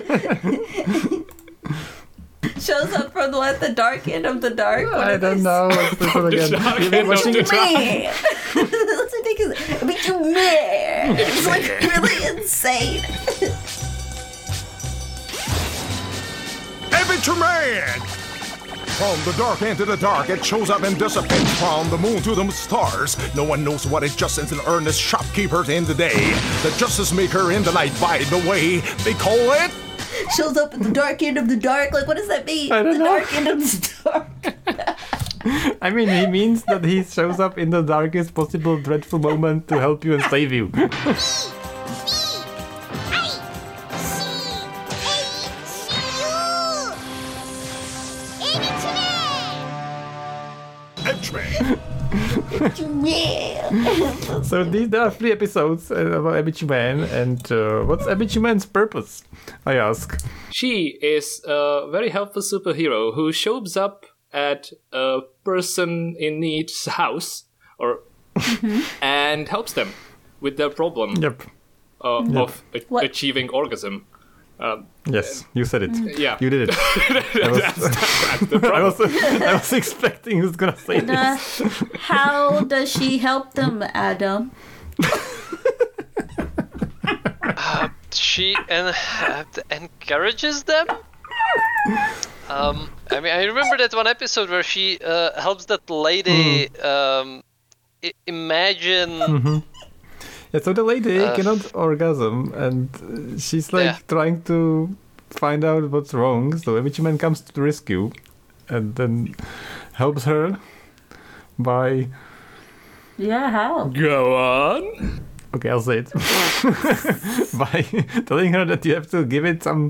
Shows up from what the dark end of the dark. What I are don't they know. Let's do it again. dark You've end been of watching the it. Man, that's ridiculous. But you man, it's like really insane. Ebichuan! From the dark into the dark, it shows up and dissipates from the moon to the stars. No one knows what it just is an earnest shopkeeper in the day, the justice maker in the night. By the way, they call it. Shows up at the dark end of the dark. Like, what does that mean? I don't the know. dark end of the dark. I mean, he means that he shows up in the darkest possible dreadful moment to help you and save you. Ebichuan! Yeah. So these there are three episodes uh, about Ebichuan, and uh, what's Ebichuan's purpose? I ask. She is a very helpful superhero who shows up at a person in need's house or and helps them with their problem Yep. uh, of a- What? achieving orgasm. Um, Yes, you said it. yeah, You did it. I was, that's the I problem. was, I was expecting who's gonna say Uh, this. how does she help them, Adam? She en- uh, encourages them. Um, I mean, I remember that one episode where she uh, helps that lady um, I- imagine. Yeah, so the lady Uh, cannot orgasm, and uh, she's like Yeah. trying to find out what's wrong. So Ebichuan comes to the rescue, and then helps her by. Yeah, how? Go on. Okay, I'll say it. By telling her that you have to give it some.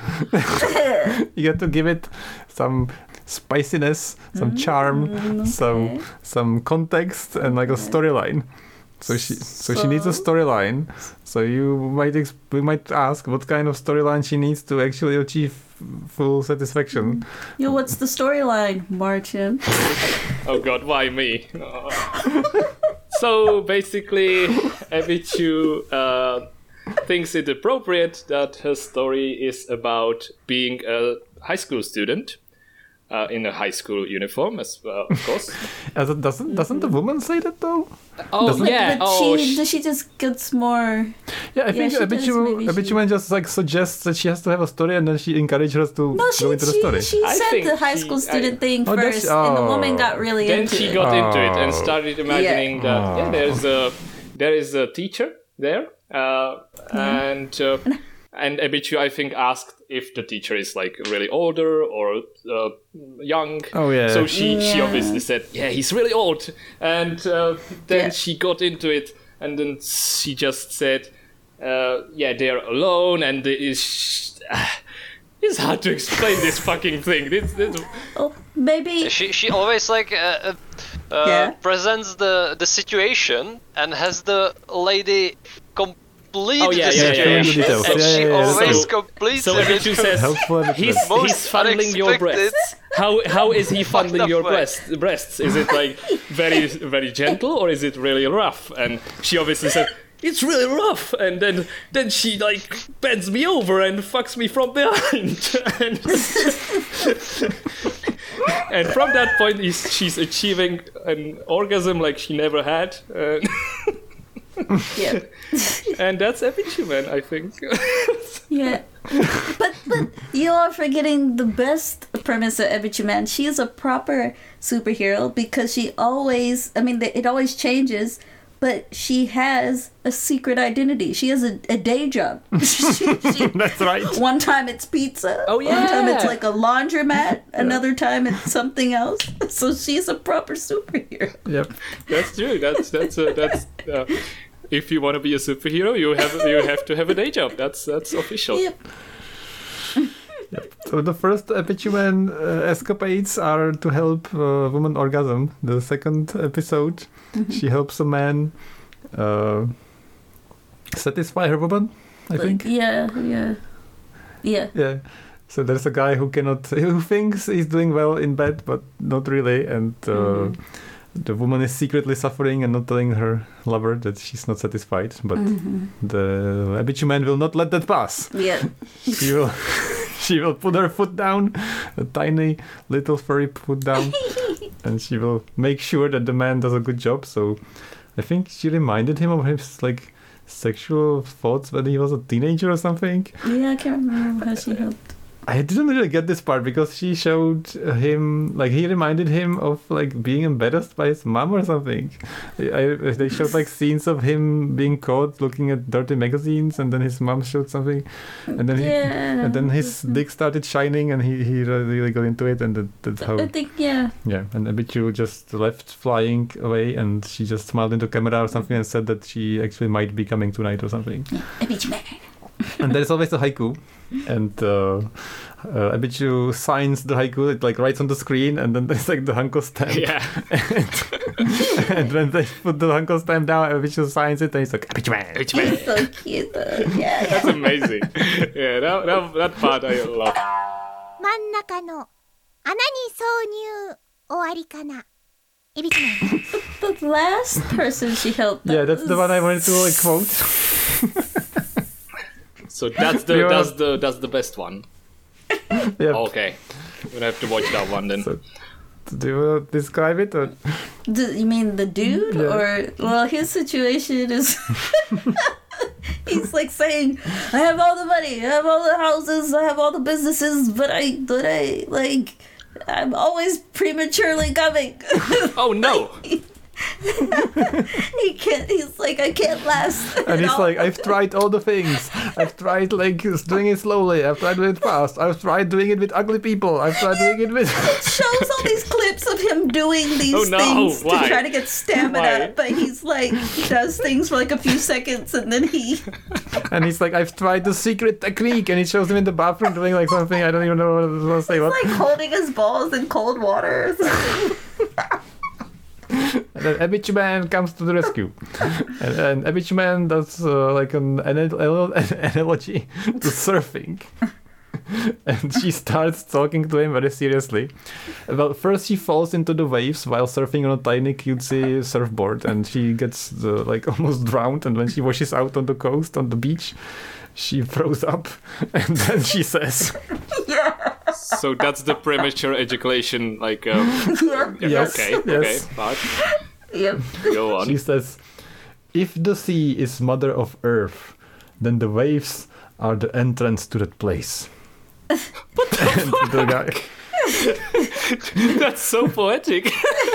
You have to give it some spiciness, some charm, some some context, and like a storyline. So she so, she needs a storyline. So you might ex- we might ask what kind of storyline she needs to actually achieve full satisfaction. Yo, what's the storyline, Martin? Oh god, why me? Oh. So basically, Ebichu uh, thinks it appropriate that her story is about being a high school student uh, in a high school uniform, as well, of course. As it doesn't doesn't the woman say that though? Oh Doesn't- yeah, but oh she, sh- she just gets more. Yeah, I think she does, Ebichu maybe she- Ebichuan just like suggests that she has to have a story, and then she encourages her to No, she go into the she, story. she I said think the high she- school student I- thing Oh, does first, she? and the woman Oh. got really then into she it. got into it and Oh. started imagining that yeah, there's a there is a teacher there, uh, and uh, and Ebichu I think asked if the teacher is like really older or uh, young. Oh, yeah. So she she Yeah. obviously said yeah he's really old, and uh, then Yeah. she got into it, and then she just said uh, yeah they're alone, and it is. It's hard to explain this fucking thing. This, this, Oh, maybe. She she always like uh, uh, Yeah. presents the the situation and has the lady com- bleed Oh, yeah, the yeah, yeah, yeah. situation. Details. And Yeah, she yeah, yeah, always so- completes So it Ebichu into says Helpful he's Ebichu. Most he's fondling your unexpected. breasts. How how is he fondling up your way. breasts? Breasts? Is it like very very gentle or is it really rough? And she obviously said it's really rough. And then then she like bends me over and fucks me from behind. and, and from that point, he's, she's achieving an orgasm like she never had. Uh, Yeah. and that's Ebichu, man, I think. Yeah. But but you are forgetting the best premise of Ebichu Man. She is a proper superhero because she always, I mean, it always changes, but she has a secret identity. She has a, a day job. she, she, That's right. one time it's pizza. Oh, One time it's yeah. like a laundromat. Another time it's something else. So she's a proper superhero. Yep. That's true. That's that's uh, that's. Uh, if you want to be a superhero, you have you have to have a day job. That's that's official. Yep. So the first Ebichu Man uh, escapades are to help uh, woman orgasm. The second episode, she helps a man uh, satisfy her woman, I think. Yeah, yeah. Yeah. Yeah. So there's a guy who cannot, who thinks he's doing well in bed, but not really, and uh, Mm-hmm. the woman is secretly suffering and not telling her lover that she's not satisfied. But Mm-hmm. the Ebichu Man will not let that pass. Yeah. She will, she will put her foot down, a tiny little furry foot down, and she will make sure that the man does a good job. So I think she reminded him of his like sexual thoughts when he was a teenager or something. Yeah, I can't remember how she helped. I didn't really get this part because she showed him, like, he reminded him of, like, being embarrassed by his mom or something. I, they showed, like, scenes of him being caught looking at dirty magazines, and then his mom showed something, and then he, Yeah. and then his dick started shining, and he, he really got into it, and that, that's how, I think, yeah. yeah, and Ebichu just left flying away, and she just smiled into camera or something and said that she actually might be coming tonight or something. Ebichu Man. And there's always a haiku, and uh, uh, Ebichu signs the haiku, it like writes on the screen, and then there's like the Hanko stamp. Yeah. and, and when they put the Hanko stamp down, Ebichu signs it, and he's like, Ebichu Man, Ebichu Man. He's so cute, though. Yeah. That's amazing. Yeah, that, that, that part I love. 真ん中の穴に挿入終わりかな。エビちゃん。 The last person she helped. Yeah, that's the one I wanted to like, quote. So that's the Yeah. that's the that's the best one. Yeah. Okay, we're gonna have to watch that one then. So, do you describe it? Or? Do you mean the dude? Yeah. Or, well, his situation is. He's like saying, I have all the money, I have all the houses, I have all the businesses, but I, but I, like, I'm always prematurely coming. Oh no! He can't, he's like, I can't last. And at he's all. like, I've tried all the things. I've tried like doing it slowly. I've tried doing it fast. I've tried doing it with ugly people. I've tried doing it with. It shows all these clips of him doing these Oh, no. things Why? to try to get stamina, Why? but he's like, he does things for like a few seconds and then he. And he's like, I've tried the secret technique, and he shows him in the bathroom doing like something. I don't even know what I was gonna say. What? like holding his balls in cold water or something. And then Ebichu Man comes to the rescue, and, and Ebichu Man does uh, like an, an, an analogy to surfing. And she starts talking to him very seriously. Well, first she falls into the waves while surfing on a tiny cutesy surfboard, and she gets uh, like almost drowned. And when she washes out on the coast on the beach, she throws up, and then she says, So that's the premature ejaculation, like. Um, Yeah. yeah, Yes, Okay. yes. Okay. But Yep. go on. she says, if the sea is mother of earth, then the waves are the entrance to that place. What the, the guy, That's so poetic.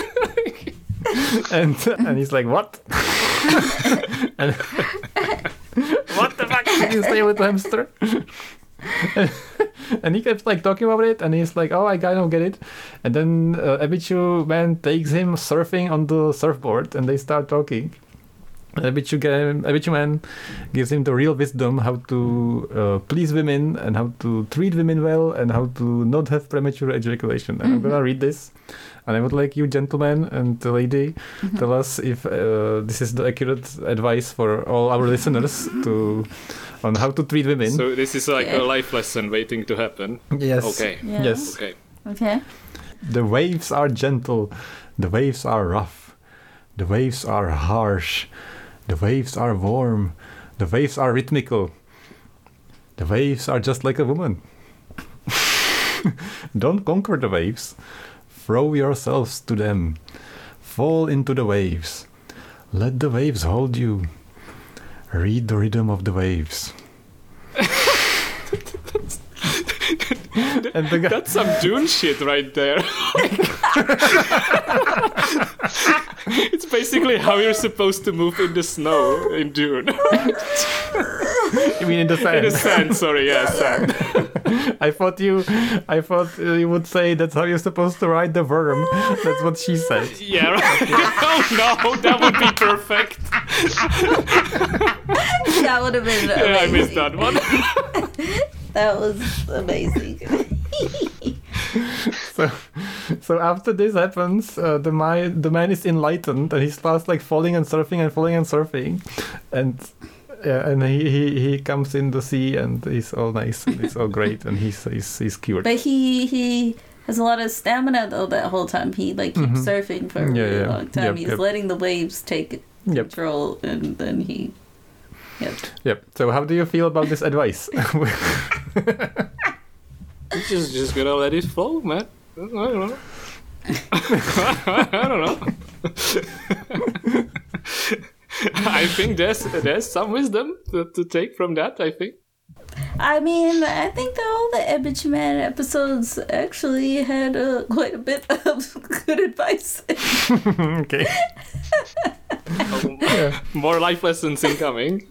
and and he's like, what? And, what the fuck did you say with the hamster? And he kept like talking about it, and he's like, oh, I kind of get it. And then uh, Ebichu Man takes him surfing on the surfboard, and they start talking. Ebichu, Ebichu man gives him the real wisdom how to uh, please women and how to treat women well and how to not have premature ejaculation. And mm-hmm. I'm gonna read this, and I would like you, gentlemen and the lady, mm-hmm. tell us if uh, this is the accurate advice for all our listeners to on how to treat women. So this is like yeah. a life lesson waiting to happen. Yes. Okay. Yeah. Yes. Okay. Okay. The waves are gentle. The waves are rough. The waves are harsh. The waves are warm. The waves are rhythmical. The waves are just like a woman. Don't conquer the waves. Throw yourselves to them. Fall into the waves. Let the waves hold you. Read the rhythm of the waves. And the guy- That's some Dune shit right there. It's basically how you're supposed to move in the snow in Dune. You mean in the sand? In the sand, sorry, yeah, sand. I thought you, I thought uh, you would say that's how you're supposed to ride the worm. That's what she said. Yeah, right. Oh no, that would be perfect. That would have been amazing. Yeah, I missed that one. That was amazing. so, so after this happens, uh, the man the man is enlightened and he starts like falling and surfing and falling and surfing, and yeah, and he, he, he comes in the sea and he's all nice and it's all great and he's he's he's cured. But he he has a lot of stamina though. That whole time he like keeps mm-hmm. surfing for a yeah, really yeah. long time. Yep, He's yep. letting the waves take Yep. control, and then he. Yep. Yep. So how do you feel about this advice? just just gonna let it flow, man. I don't know. I don't know. I think there's there's some wisdom to, to take from that, I think. I mean, I think that all the Ebichu Man episodes actually had uh, quite a bit of good advice. Okay. um, yeah. More life lessons incoming.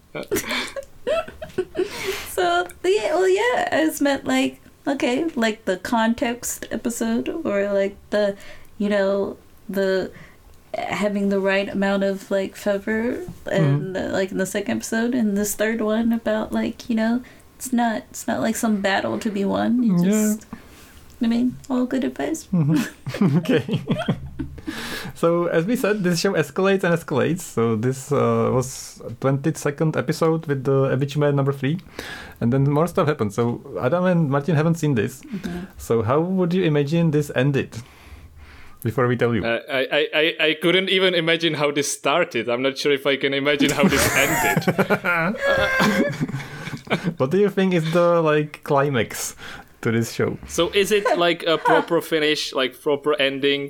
So, yeah, well, yeah, I just meant like, okay, like the context episode, or like the, you know, the having the right amount of like fervor, and mm. uh, like in the second episode, and this third one about like, you know, it's not it's not like some battle to be won. You just, yeah. I mean, all good advice. Mm-hmm. Okay. So as we said, this show escalates and escalates. So this uh, was twenty-second episode with the Ebichu Man number three, and then more stuff happened. So Adam and Martin haven't seen this. Mm-hmm. So how would you imagine this ended? Before we tell you, uh, I, I I couldn't even imagine how this started. I'm not sure if I can imagine how this ended. What do you think is the like climax to this show? So is it like a proper finish, like proper ending?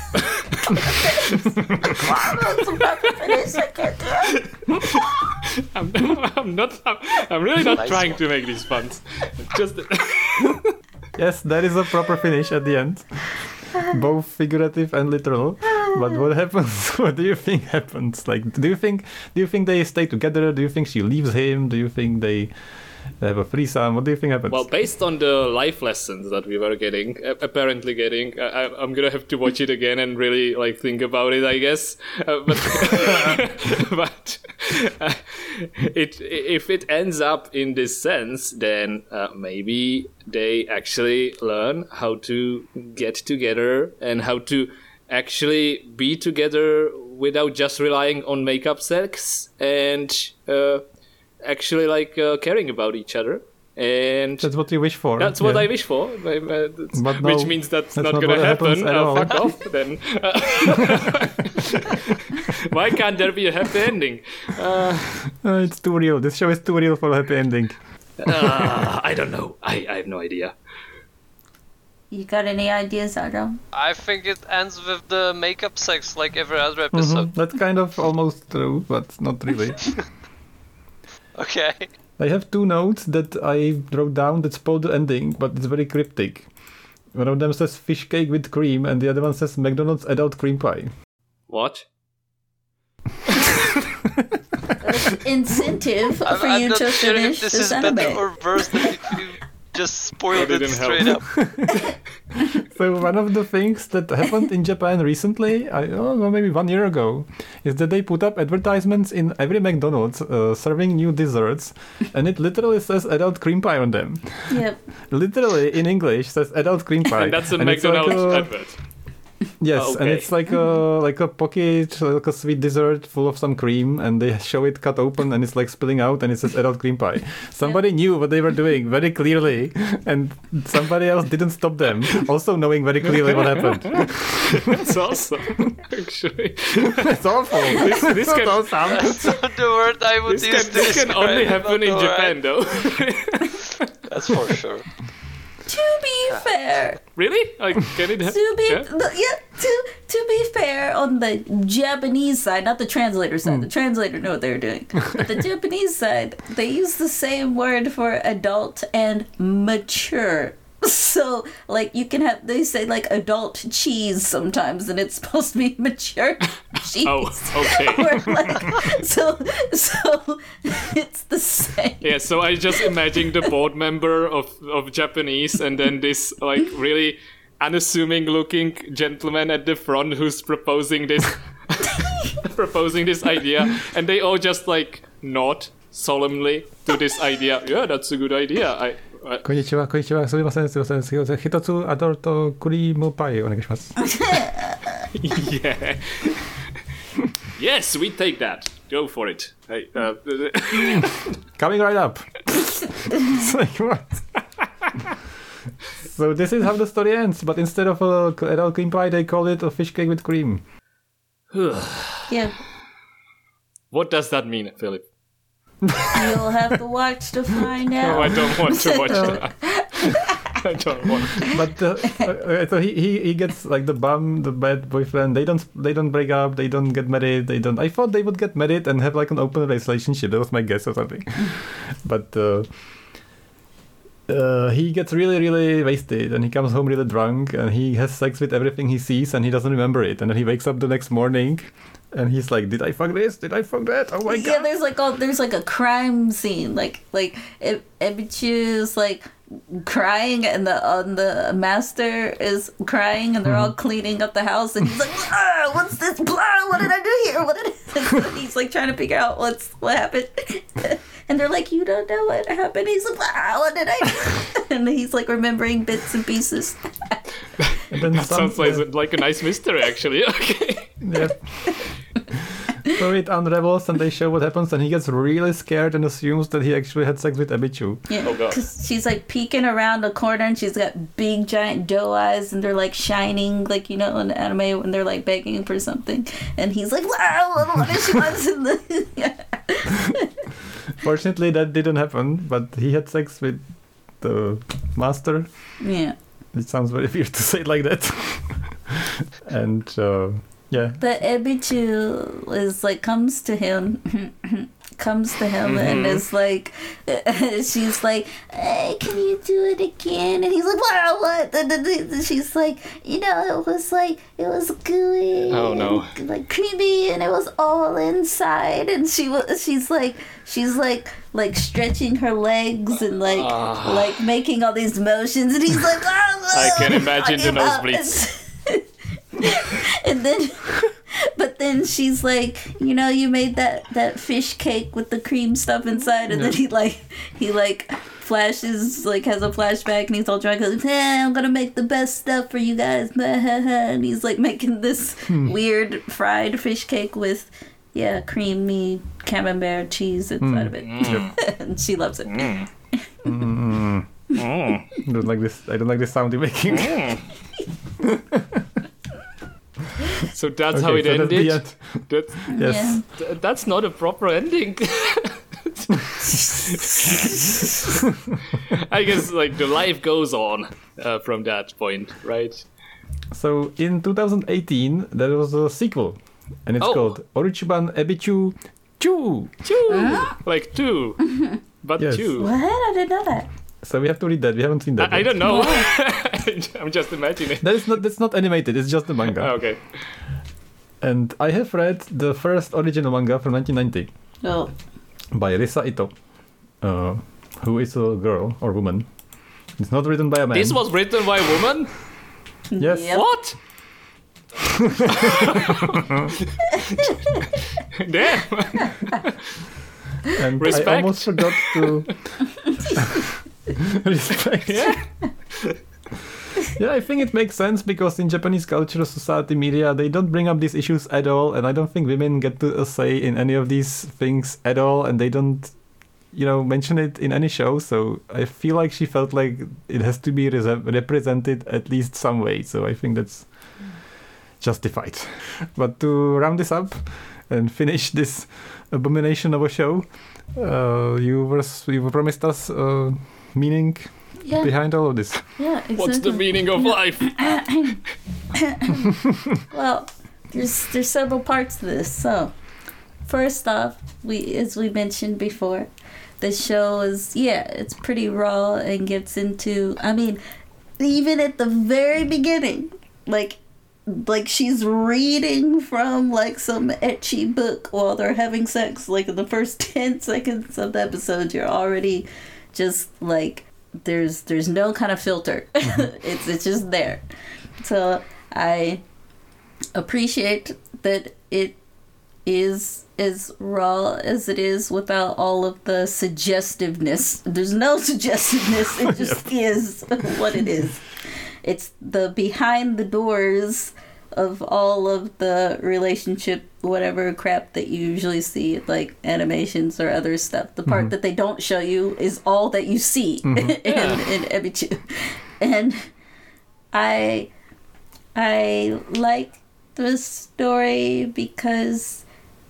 I'm, I'm not. I'm, I'm really not nice trying one. to make these puns. Just. Yes, that is a proper finish at the end, both figurative and literal. But what happens? What do you think happens? Like, do you think do you think they stay together? Do you think she leaves him? Do you think they have a threesome? What do you think happens? Well, based on the life lessons that we were getting, apparently getting, I, I'm gonna have to watch it again and really like think about it, I guess. Uh, but but uh, it if it ends up in this sense, then uh, maybe they actually learn how to get together and how to actually be together without just relying on makeup sex and uh, actually like uh, caring about each other. And that's what you wish for. That's what yeah. I wish for, uh, but no, which means that's, that's not, not gonna happen. Uh, fuck off then. Why can't there be a happy ending? Uh, uh, it's too real. This show is too real for a happy ending. uh, I don't know. I, I have no idea. You got any ideas, Adam? I think it ends with the makeup sex like every other episode. Mm-hmm. That's kind of almost true, but not really. Okay. I have two notes that I wrote down that spoil the ending, but it's very cryptic. One of them says fish cake with cream, and the other one says McDonald's adult cream pie. What? Incentive for I'm, I'm you not to sure finish if this this is anime. better or worse than if you Just spoiled That it didn't straight help. up. So one of the things that happened in Japan recently, I don't know, maybe one year ago, is that they put up advertisements in every McDonald's uh, serving new desserts, and it literally says adult cream pie on them. Yep. Literally in English says adult cream pie. And that's a And it's like McDonald's a- advert. Yes, and Okay. it's like a like a pocket, like a sweet dessert full of some cream, and they show it cut open, and it's like spilling out, and it says adult cream pie. Somebody knew what they were doing very clearly, and somebody else didn't stop them, also knowing very clearly what happened. That's awesome, actually. It's awful. This, this It's can, not awesome. That's not the word I would this use can, to this can describe only it, happen not in the Japan, word. though. That's for sure. To be fair, Really? Like, can it happen? to be Yeah? the- yeah, to to be fair, on the Japanese side, not the translator side. The translator knew what they were doing, but the Japanese side, they use the same word for adult and mature. So, like, you can have, they say, like, adult cheese sometimes, and it's supposed to be mature cheese. Oh, okay. Or, like, so, so, it's the same. Yeah, so I just imagine the board member of, of Japanese and then this like really unassuming looking gentleman at the front who's proposing this proposing this idea, and they all just like nod solemnly to this idea. Yeah, that's a good idea. I, I こんにちは、こんにちは。すみません、すみません。すみません。一つアダルトクリームパイお願いします。 yeah. Yes, we take that. Go for it. Hey, uh, Coming right up. It's like, what? So this is how the story ends, but instead of a adult cream pie, they call it a fish cake with cream. Yeah, what does that mean, Philip? you'll have to watch to find No, I out. don't want to watch that. I don't want. But uh, uh, so he, he he gets like the bum, the bad boyfriend. They don't they don't break up. They don't get married. They don't. I thought they would get married and have like an open relationship. That was my guess or something. But uh, uh, he gets really really wasted and he comes home really drunk and he has sex with everything he sees and he doesn't remember it. And then he wakes up the next morning. And he's like, "Did I fuck this? Did I fuck that? Oh my Yeah, god!" there's like all there's like a crime scene, like like Eb- Ebichu's like crying, and the uh, the master is crying, and they're all cleaning up the house, and he's like, ah, "What's this? Blah, what did I do here? What did I?" He's like trying to figure out what's what happened, and they're like, "You don't know what happened." He's like, "Ah, what did I do?" And he's like remembering bits and pieces. And then That some- sounds like, like a nice mystery, actually. Okay. Yeah. So it unravels and they show what happens and he gets really scared and assumes that he actually had sex with Ebichu. Yeah, Oh, God. because she's like peeking around the corner and she's got big giant doe eyes and they're like shining, like, you know, in the anime when they're like begging for something. And he's like, wow, what is she wants in the. Fortunately, that didn't happen, but he had sex with the master. Yeah. It sounds very weird to say it like that. And uh, yeah. But Ebichu is like, comes to him. comes to him and is like, she's like, hey, can you do it again? And he's like, wow, what? And she's like, you know, it was like, it was gooey. Oh, no. And, like creamy, and it was all inside. And she was, she's like, she's like, like stretching her legs and like, Ah. like making all these motions. And he's like, oh, I can imagine the give up. nosebleeds. And then, but then she's like, you know, you made that that fish cake with the cream stuff inside, and then he like he like flashes, like has a flashback, and he's all drunk, like, hey, I'm gonna make the best stuff for you guys, and he's like making this weird fried fish cake with yeah creamy camembert cheese inside of it, and she loves it. Mm. I don't like this. I don't like this sound you're making. So that's Okay, how it so that's the ended. end. That's, Yes. Yeah. th- that's not a proper ending. I guess like the life goes on uh, from that point, right? So in two thousand eighteen, there was a sequel, and it's Oh. called Oruchiban Ebichu Chu. Two, like two, but Yes. two. What? I didn't know that. So we have to read that. We haven't seen that. I, I yet. don't know. I'm just imagining. That is not. That's not animated. It's just the manga. Oh, okay. And I have read the first original manga from nineteen ninety Oh, by Risa Ito, uh, who is a girl or woman, It's not written by a man. This was written by a woman? Yes. Yep. What? Damn. And Respect. I almost forgot to... Respect. Yeah. Yeah, I think it makes sense because in Japanese culture, society, media, they don't bring up these issues at all, and I don't think women get to a say in any of these things at all, and they don't, you know, mention it in any show. So I feel like she felt like it has to be res- represented at least some way. So I think that's justified. But to round this up and finish this abomination of a show, uh, you were you promised us uh, meaning. Yeah. Behind all of this. Yeah, exactly. What's the meaning of life? Well, there's there's several parts to this. So, first off, we as we mentioned before, the show is yeah, it's pretty raw and gets into. I mean, even at the very beginning, like like she's reading from like some ecchi book while they're having sex. Like in the first ten seconds of the episode, you're already just like. There's there's no kind of filter. it's it's just there. So I appreciate that it is as raw as it is without all of the suggestiveness. There's no suggestiveness. It just is what it is. It's the behind the doors of all of the relationship, whatever crap that you usually see, like animations or other stuff. The part mm-hmm. that they don't show you is all that you see mm-hmm. in, yeah. in Ebichu. And I, I like the story because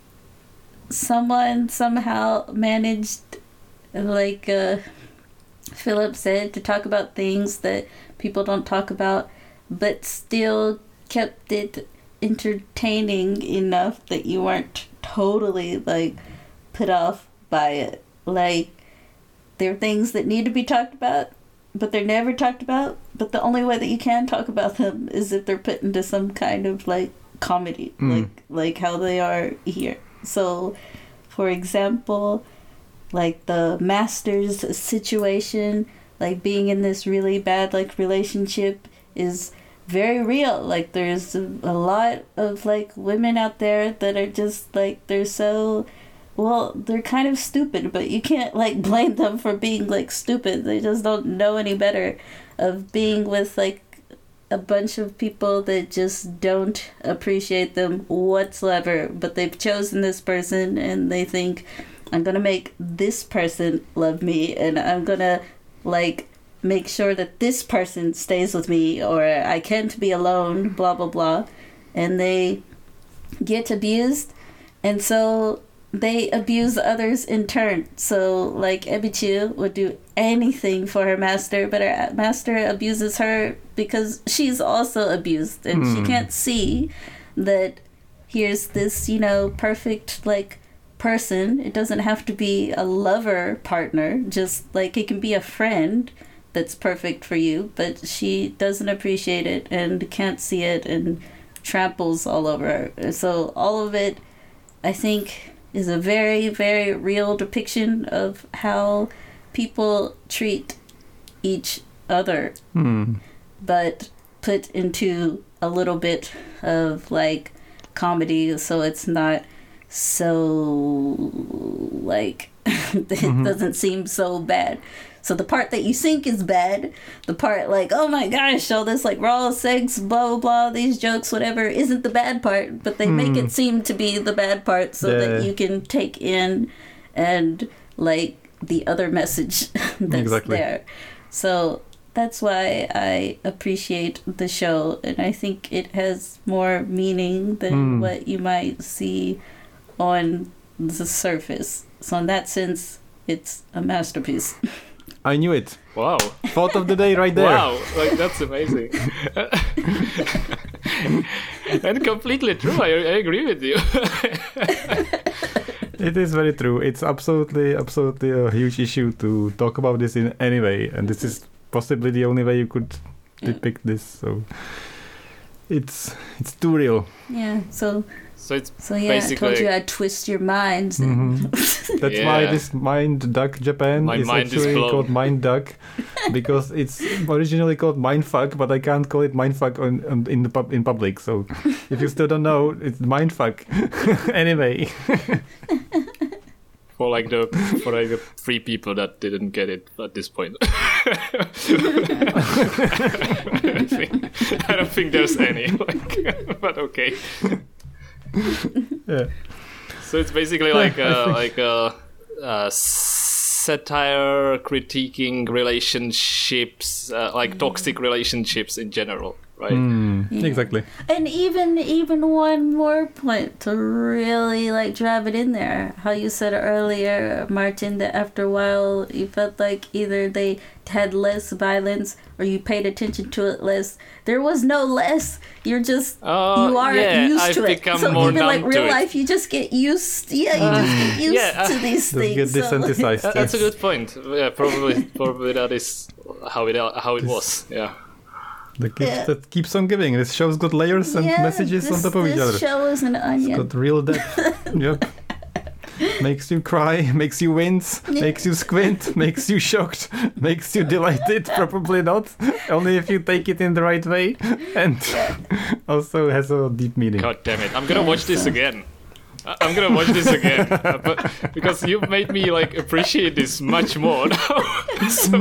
someone somehow managed, like uh, Philip said, to talk about things that people don't talk about, but still kept it entertaining enough that you weren't totally like put off by it. Like there are things that need to be talked about, but they're never talked about. But the only way that you can talk about them is if they're put into some kind of like comedy, mm. like like how they are here. So, for example, like the master's situation, like being in this really bad like relationship is very real. Like there's a, a lot of like women out there that are just like they're so well they're kind of stupid, but you can't like blame them for being like stupid. They just don't know any better of being with like a bunch of people that just don't appreciate them whatsoever, but they've chosen this person and they think I'm gonna make this person love me and I'm gonna like make sure that this person stays with me or I can't be alone, blah, blah, blah. And they get abused. And so they abuse others in turn. So like Ebichu would do anything for her master, but her master abuses her because she's also abused. And mm. she can't see that here's this, you know, perfect like person. It doesn't have to be a lover partner. Just like it can be a friend that's perfect for you, but she doesn't appreciate it and can't see it and tramples all over her. So all of it, I think, is a very, very real depiction of how people treat each other, hmm. but put into a little bit of like comedy, so it's not so like it mm-hmm. doesn't seem so bad. So the part that you think is bad, the part like, oh my gosh, all this like raw sex, blah, blah, blah, these jokes, whatever, isn't the bad part, but they mm. make it seem to be the bad part so yeah. that you can take in and like the other message that's exactly. there. So that's why I appreciate the show, and I think it has more meaning than mm. what you might see on the surface. So in that sense, it's a masterpiece. I knew it. Wow. Thought of the day right there. Wow, like that's amazing. And completely true. I, I agree with you. It is very true. It's absolutely, absolutely a huge issue to talk about this in any way, and this is possibly the only way you could yeah. depict this. So it's it's too real. Yeah. So So it's So yeah, I basically told you I'd twist your minds. And That's why Yeah. this Mind Duck Japan My is mind is actually blown. called Mind Duck because it's originally called Mindfuck, but I can't call it Mindfuck on, on, in the pub, in public. So if you still don't know, it's Mindfuck. Anyway, for like the for like the three people that didn't get it at this point. I don't think, I don't think there's any. Like, but okay. yeah. So it's basically like a, like a, a satire critiquing relationships, uh, like toxic relationships in general, right? Mm, Yeah. Exactly. And even even one more point to really like drive it in there. How you said earlier, Martin, that after a while you felt like either they had less violence or you paid attention to it less. There was no less. You're just Uh, you are yeah, used I've to it. become So more even like numb to real it. life, you just get used. Yeah, you just get used yeah, to uh, these Just things. get so- desensitized. That- that's a yes. good point. Yeah, probably probably that is how it how it was. Yeah. The gift Yeah. that keeps on giving. This show's got layers and Yeah, messages this, on top of each this other. show is an It's onion. got real depth. Yep. Makes you cry, makes you wince, Yeah. makes you squint, makes you shocked, makes you delighted. Probably not. Only if you take it in the right way. And also has a deep meaning. God damn it! I'm gonna watch this again. I- I'm gonna watch this again, uh, but because you've made me like appreciate this much more now. So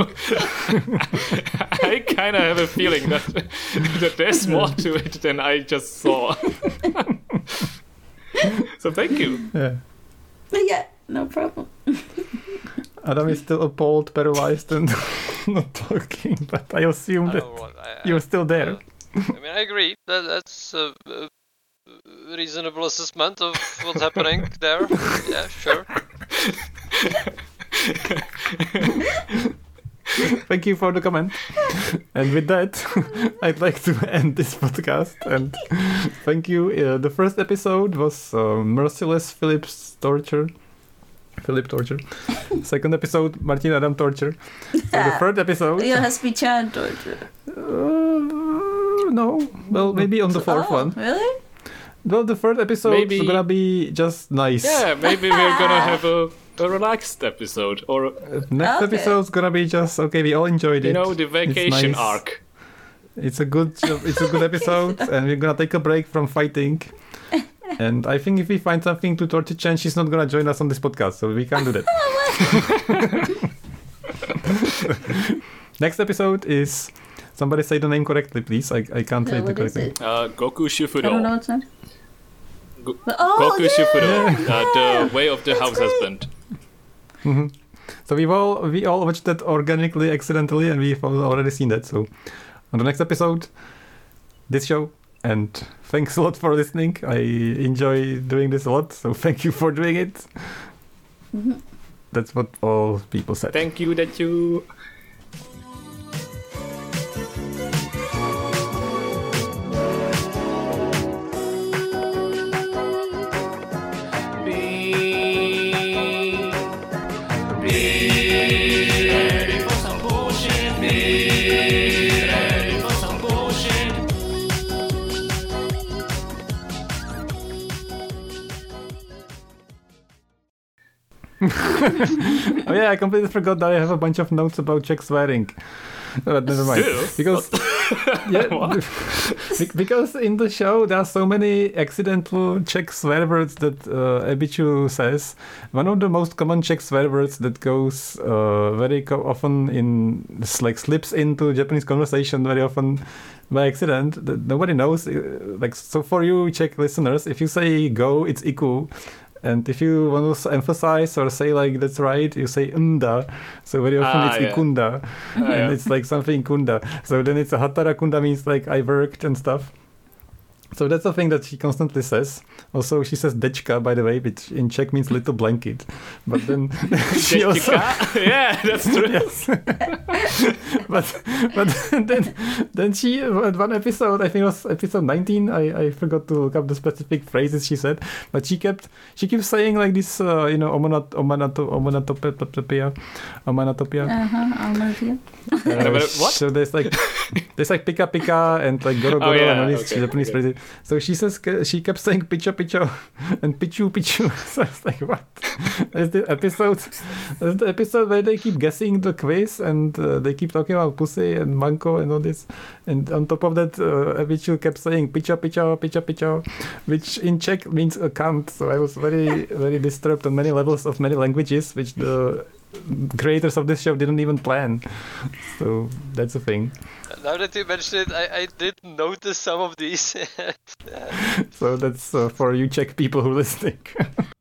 I kind of have a feeling that that there's more to it than I just saw. So thank you. Yeah. Yeah, no problem. Adam is still appalled, paralyzed, and not talking, but I assume I that don't want- I- I- you're still there. I mean, I agree. That that's a, a reasonable assessment of what's happening there. Yeah, sure. Thank you for the comment. And with that, I'd like to end this podcast. And thank you. Uh, the first episode was uh, Merciless Philip's Torture. Philip Torture. Second episode, Martin Adam Torture. So the third episode. Yeah, has to be Chan torture. Uh, no. Well, maybe on the fourth Oh, one. really? Well, the third episode Maybe- is gonna be just nice. Yeah, maybe we're gonna have a, a relaxed episode, or Next Okay. episode's gonna be just okay. We all enjoyed it. you know, the It's vacation nice. arc. It's a good, it's a good episode, and we're gonna take a break from fighting. And I think if we find something to torture Chen, she's not gonna join us on this podcast, so we can't do that. Next episode is somebody say the name correctly, please. I I can't say Yeah, it what is correctly. it? Uh, Goku Shufudo. I don't know what's that. Go- Oh, Goku yeah! Shufudo. Uh, the way of the house right. husband. hmm So we've all we all watched that organically, accidentally, and we've all already seen that. So on the next episode, this show. And thanks a lot for listening. I enjoy doing this a lot, so thank you for doing it. Mhm. That's what all people said. Thank you that you. Be, be ready for some bullshit. Be ready for some bullshit. Oh yeah, I completely forgot that I have a bunch of notes about Czech swearing. But never mind. Still? Because yeah, be- because in the show there are so many accidental Czech swear words that uh, Ebichu says. One of the most common Czech swear words that goes uh, very co- often in like slips into Japanese conversation very often by accident that nobody knows. uh, Like so for you Czech listeners, if you say go, it's iku. And if you want to emphasize or say like that's right, you say unda. So very often Ah, it's yeah. ikunda. Ah, and yeah. it's like something kunda. So then it's a hatara kunda means like I worked and stuff. So that's the thing that she constantly says. Also, she says dečka, by the way, which in Czech means little blanket. But then she also... Yeah, that's true. Yes. but but then then she at one episode, I think it was episode nineteen. I, I forgot to look up the specific phrases she said, but she kept she keeps saying like this, uh, you know, omonat omanato omanatopia, omanatopia. Uh-huh, I'll move you. Uh, What? So there's like there's like pika pika and like goro goro Oh, yeah, and all these okay, Japanese okay. phrases. So she says she kept saying picho picho and pichu pichu. So I was like, what? Is the episode? Is the episode where they keep guessing the quiz and uh, they keep talking about pussy and manko and all this. And on top of that, uh, Ebichu kept saying picho picho picho picho, which in Czech means a cunt. So I was very very disturbed on many levels of many languages, which the creators of this show didn't even plan. So that's a thing. Now that you mention it, I, I did notice some of these. So that's uh, for you Czech people who are listening.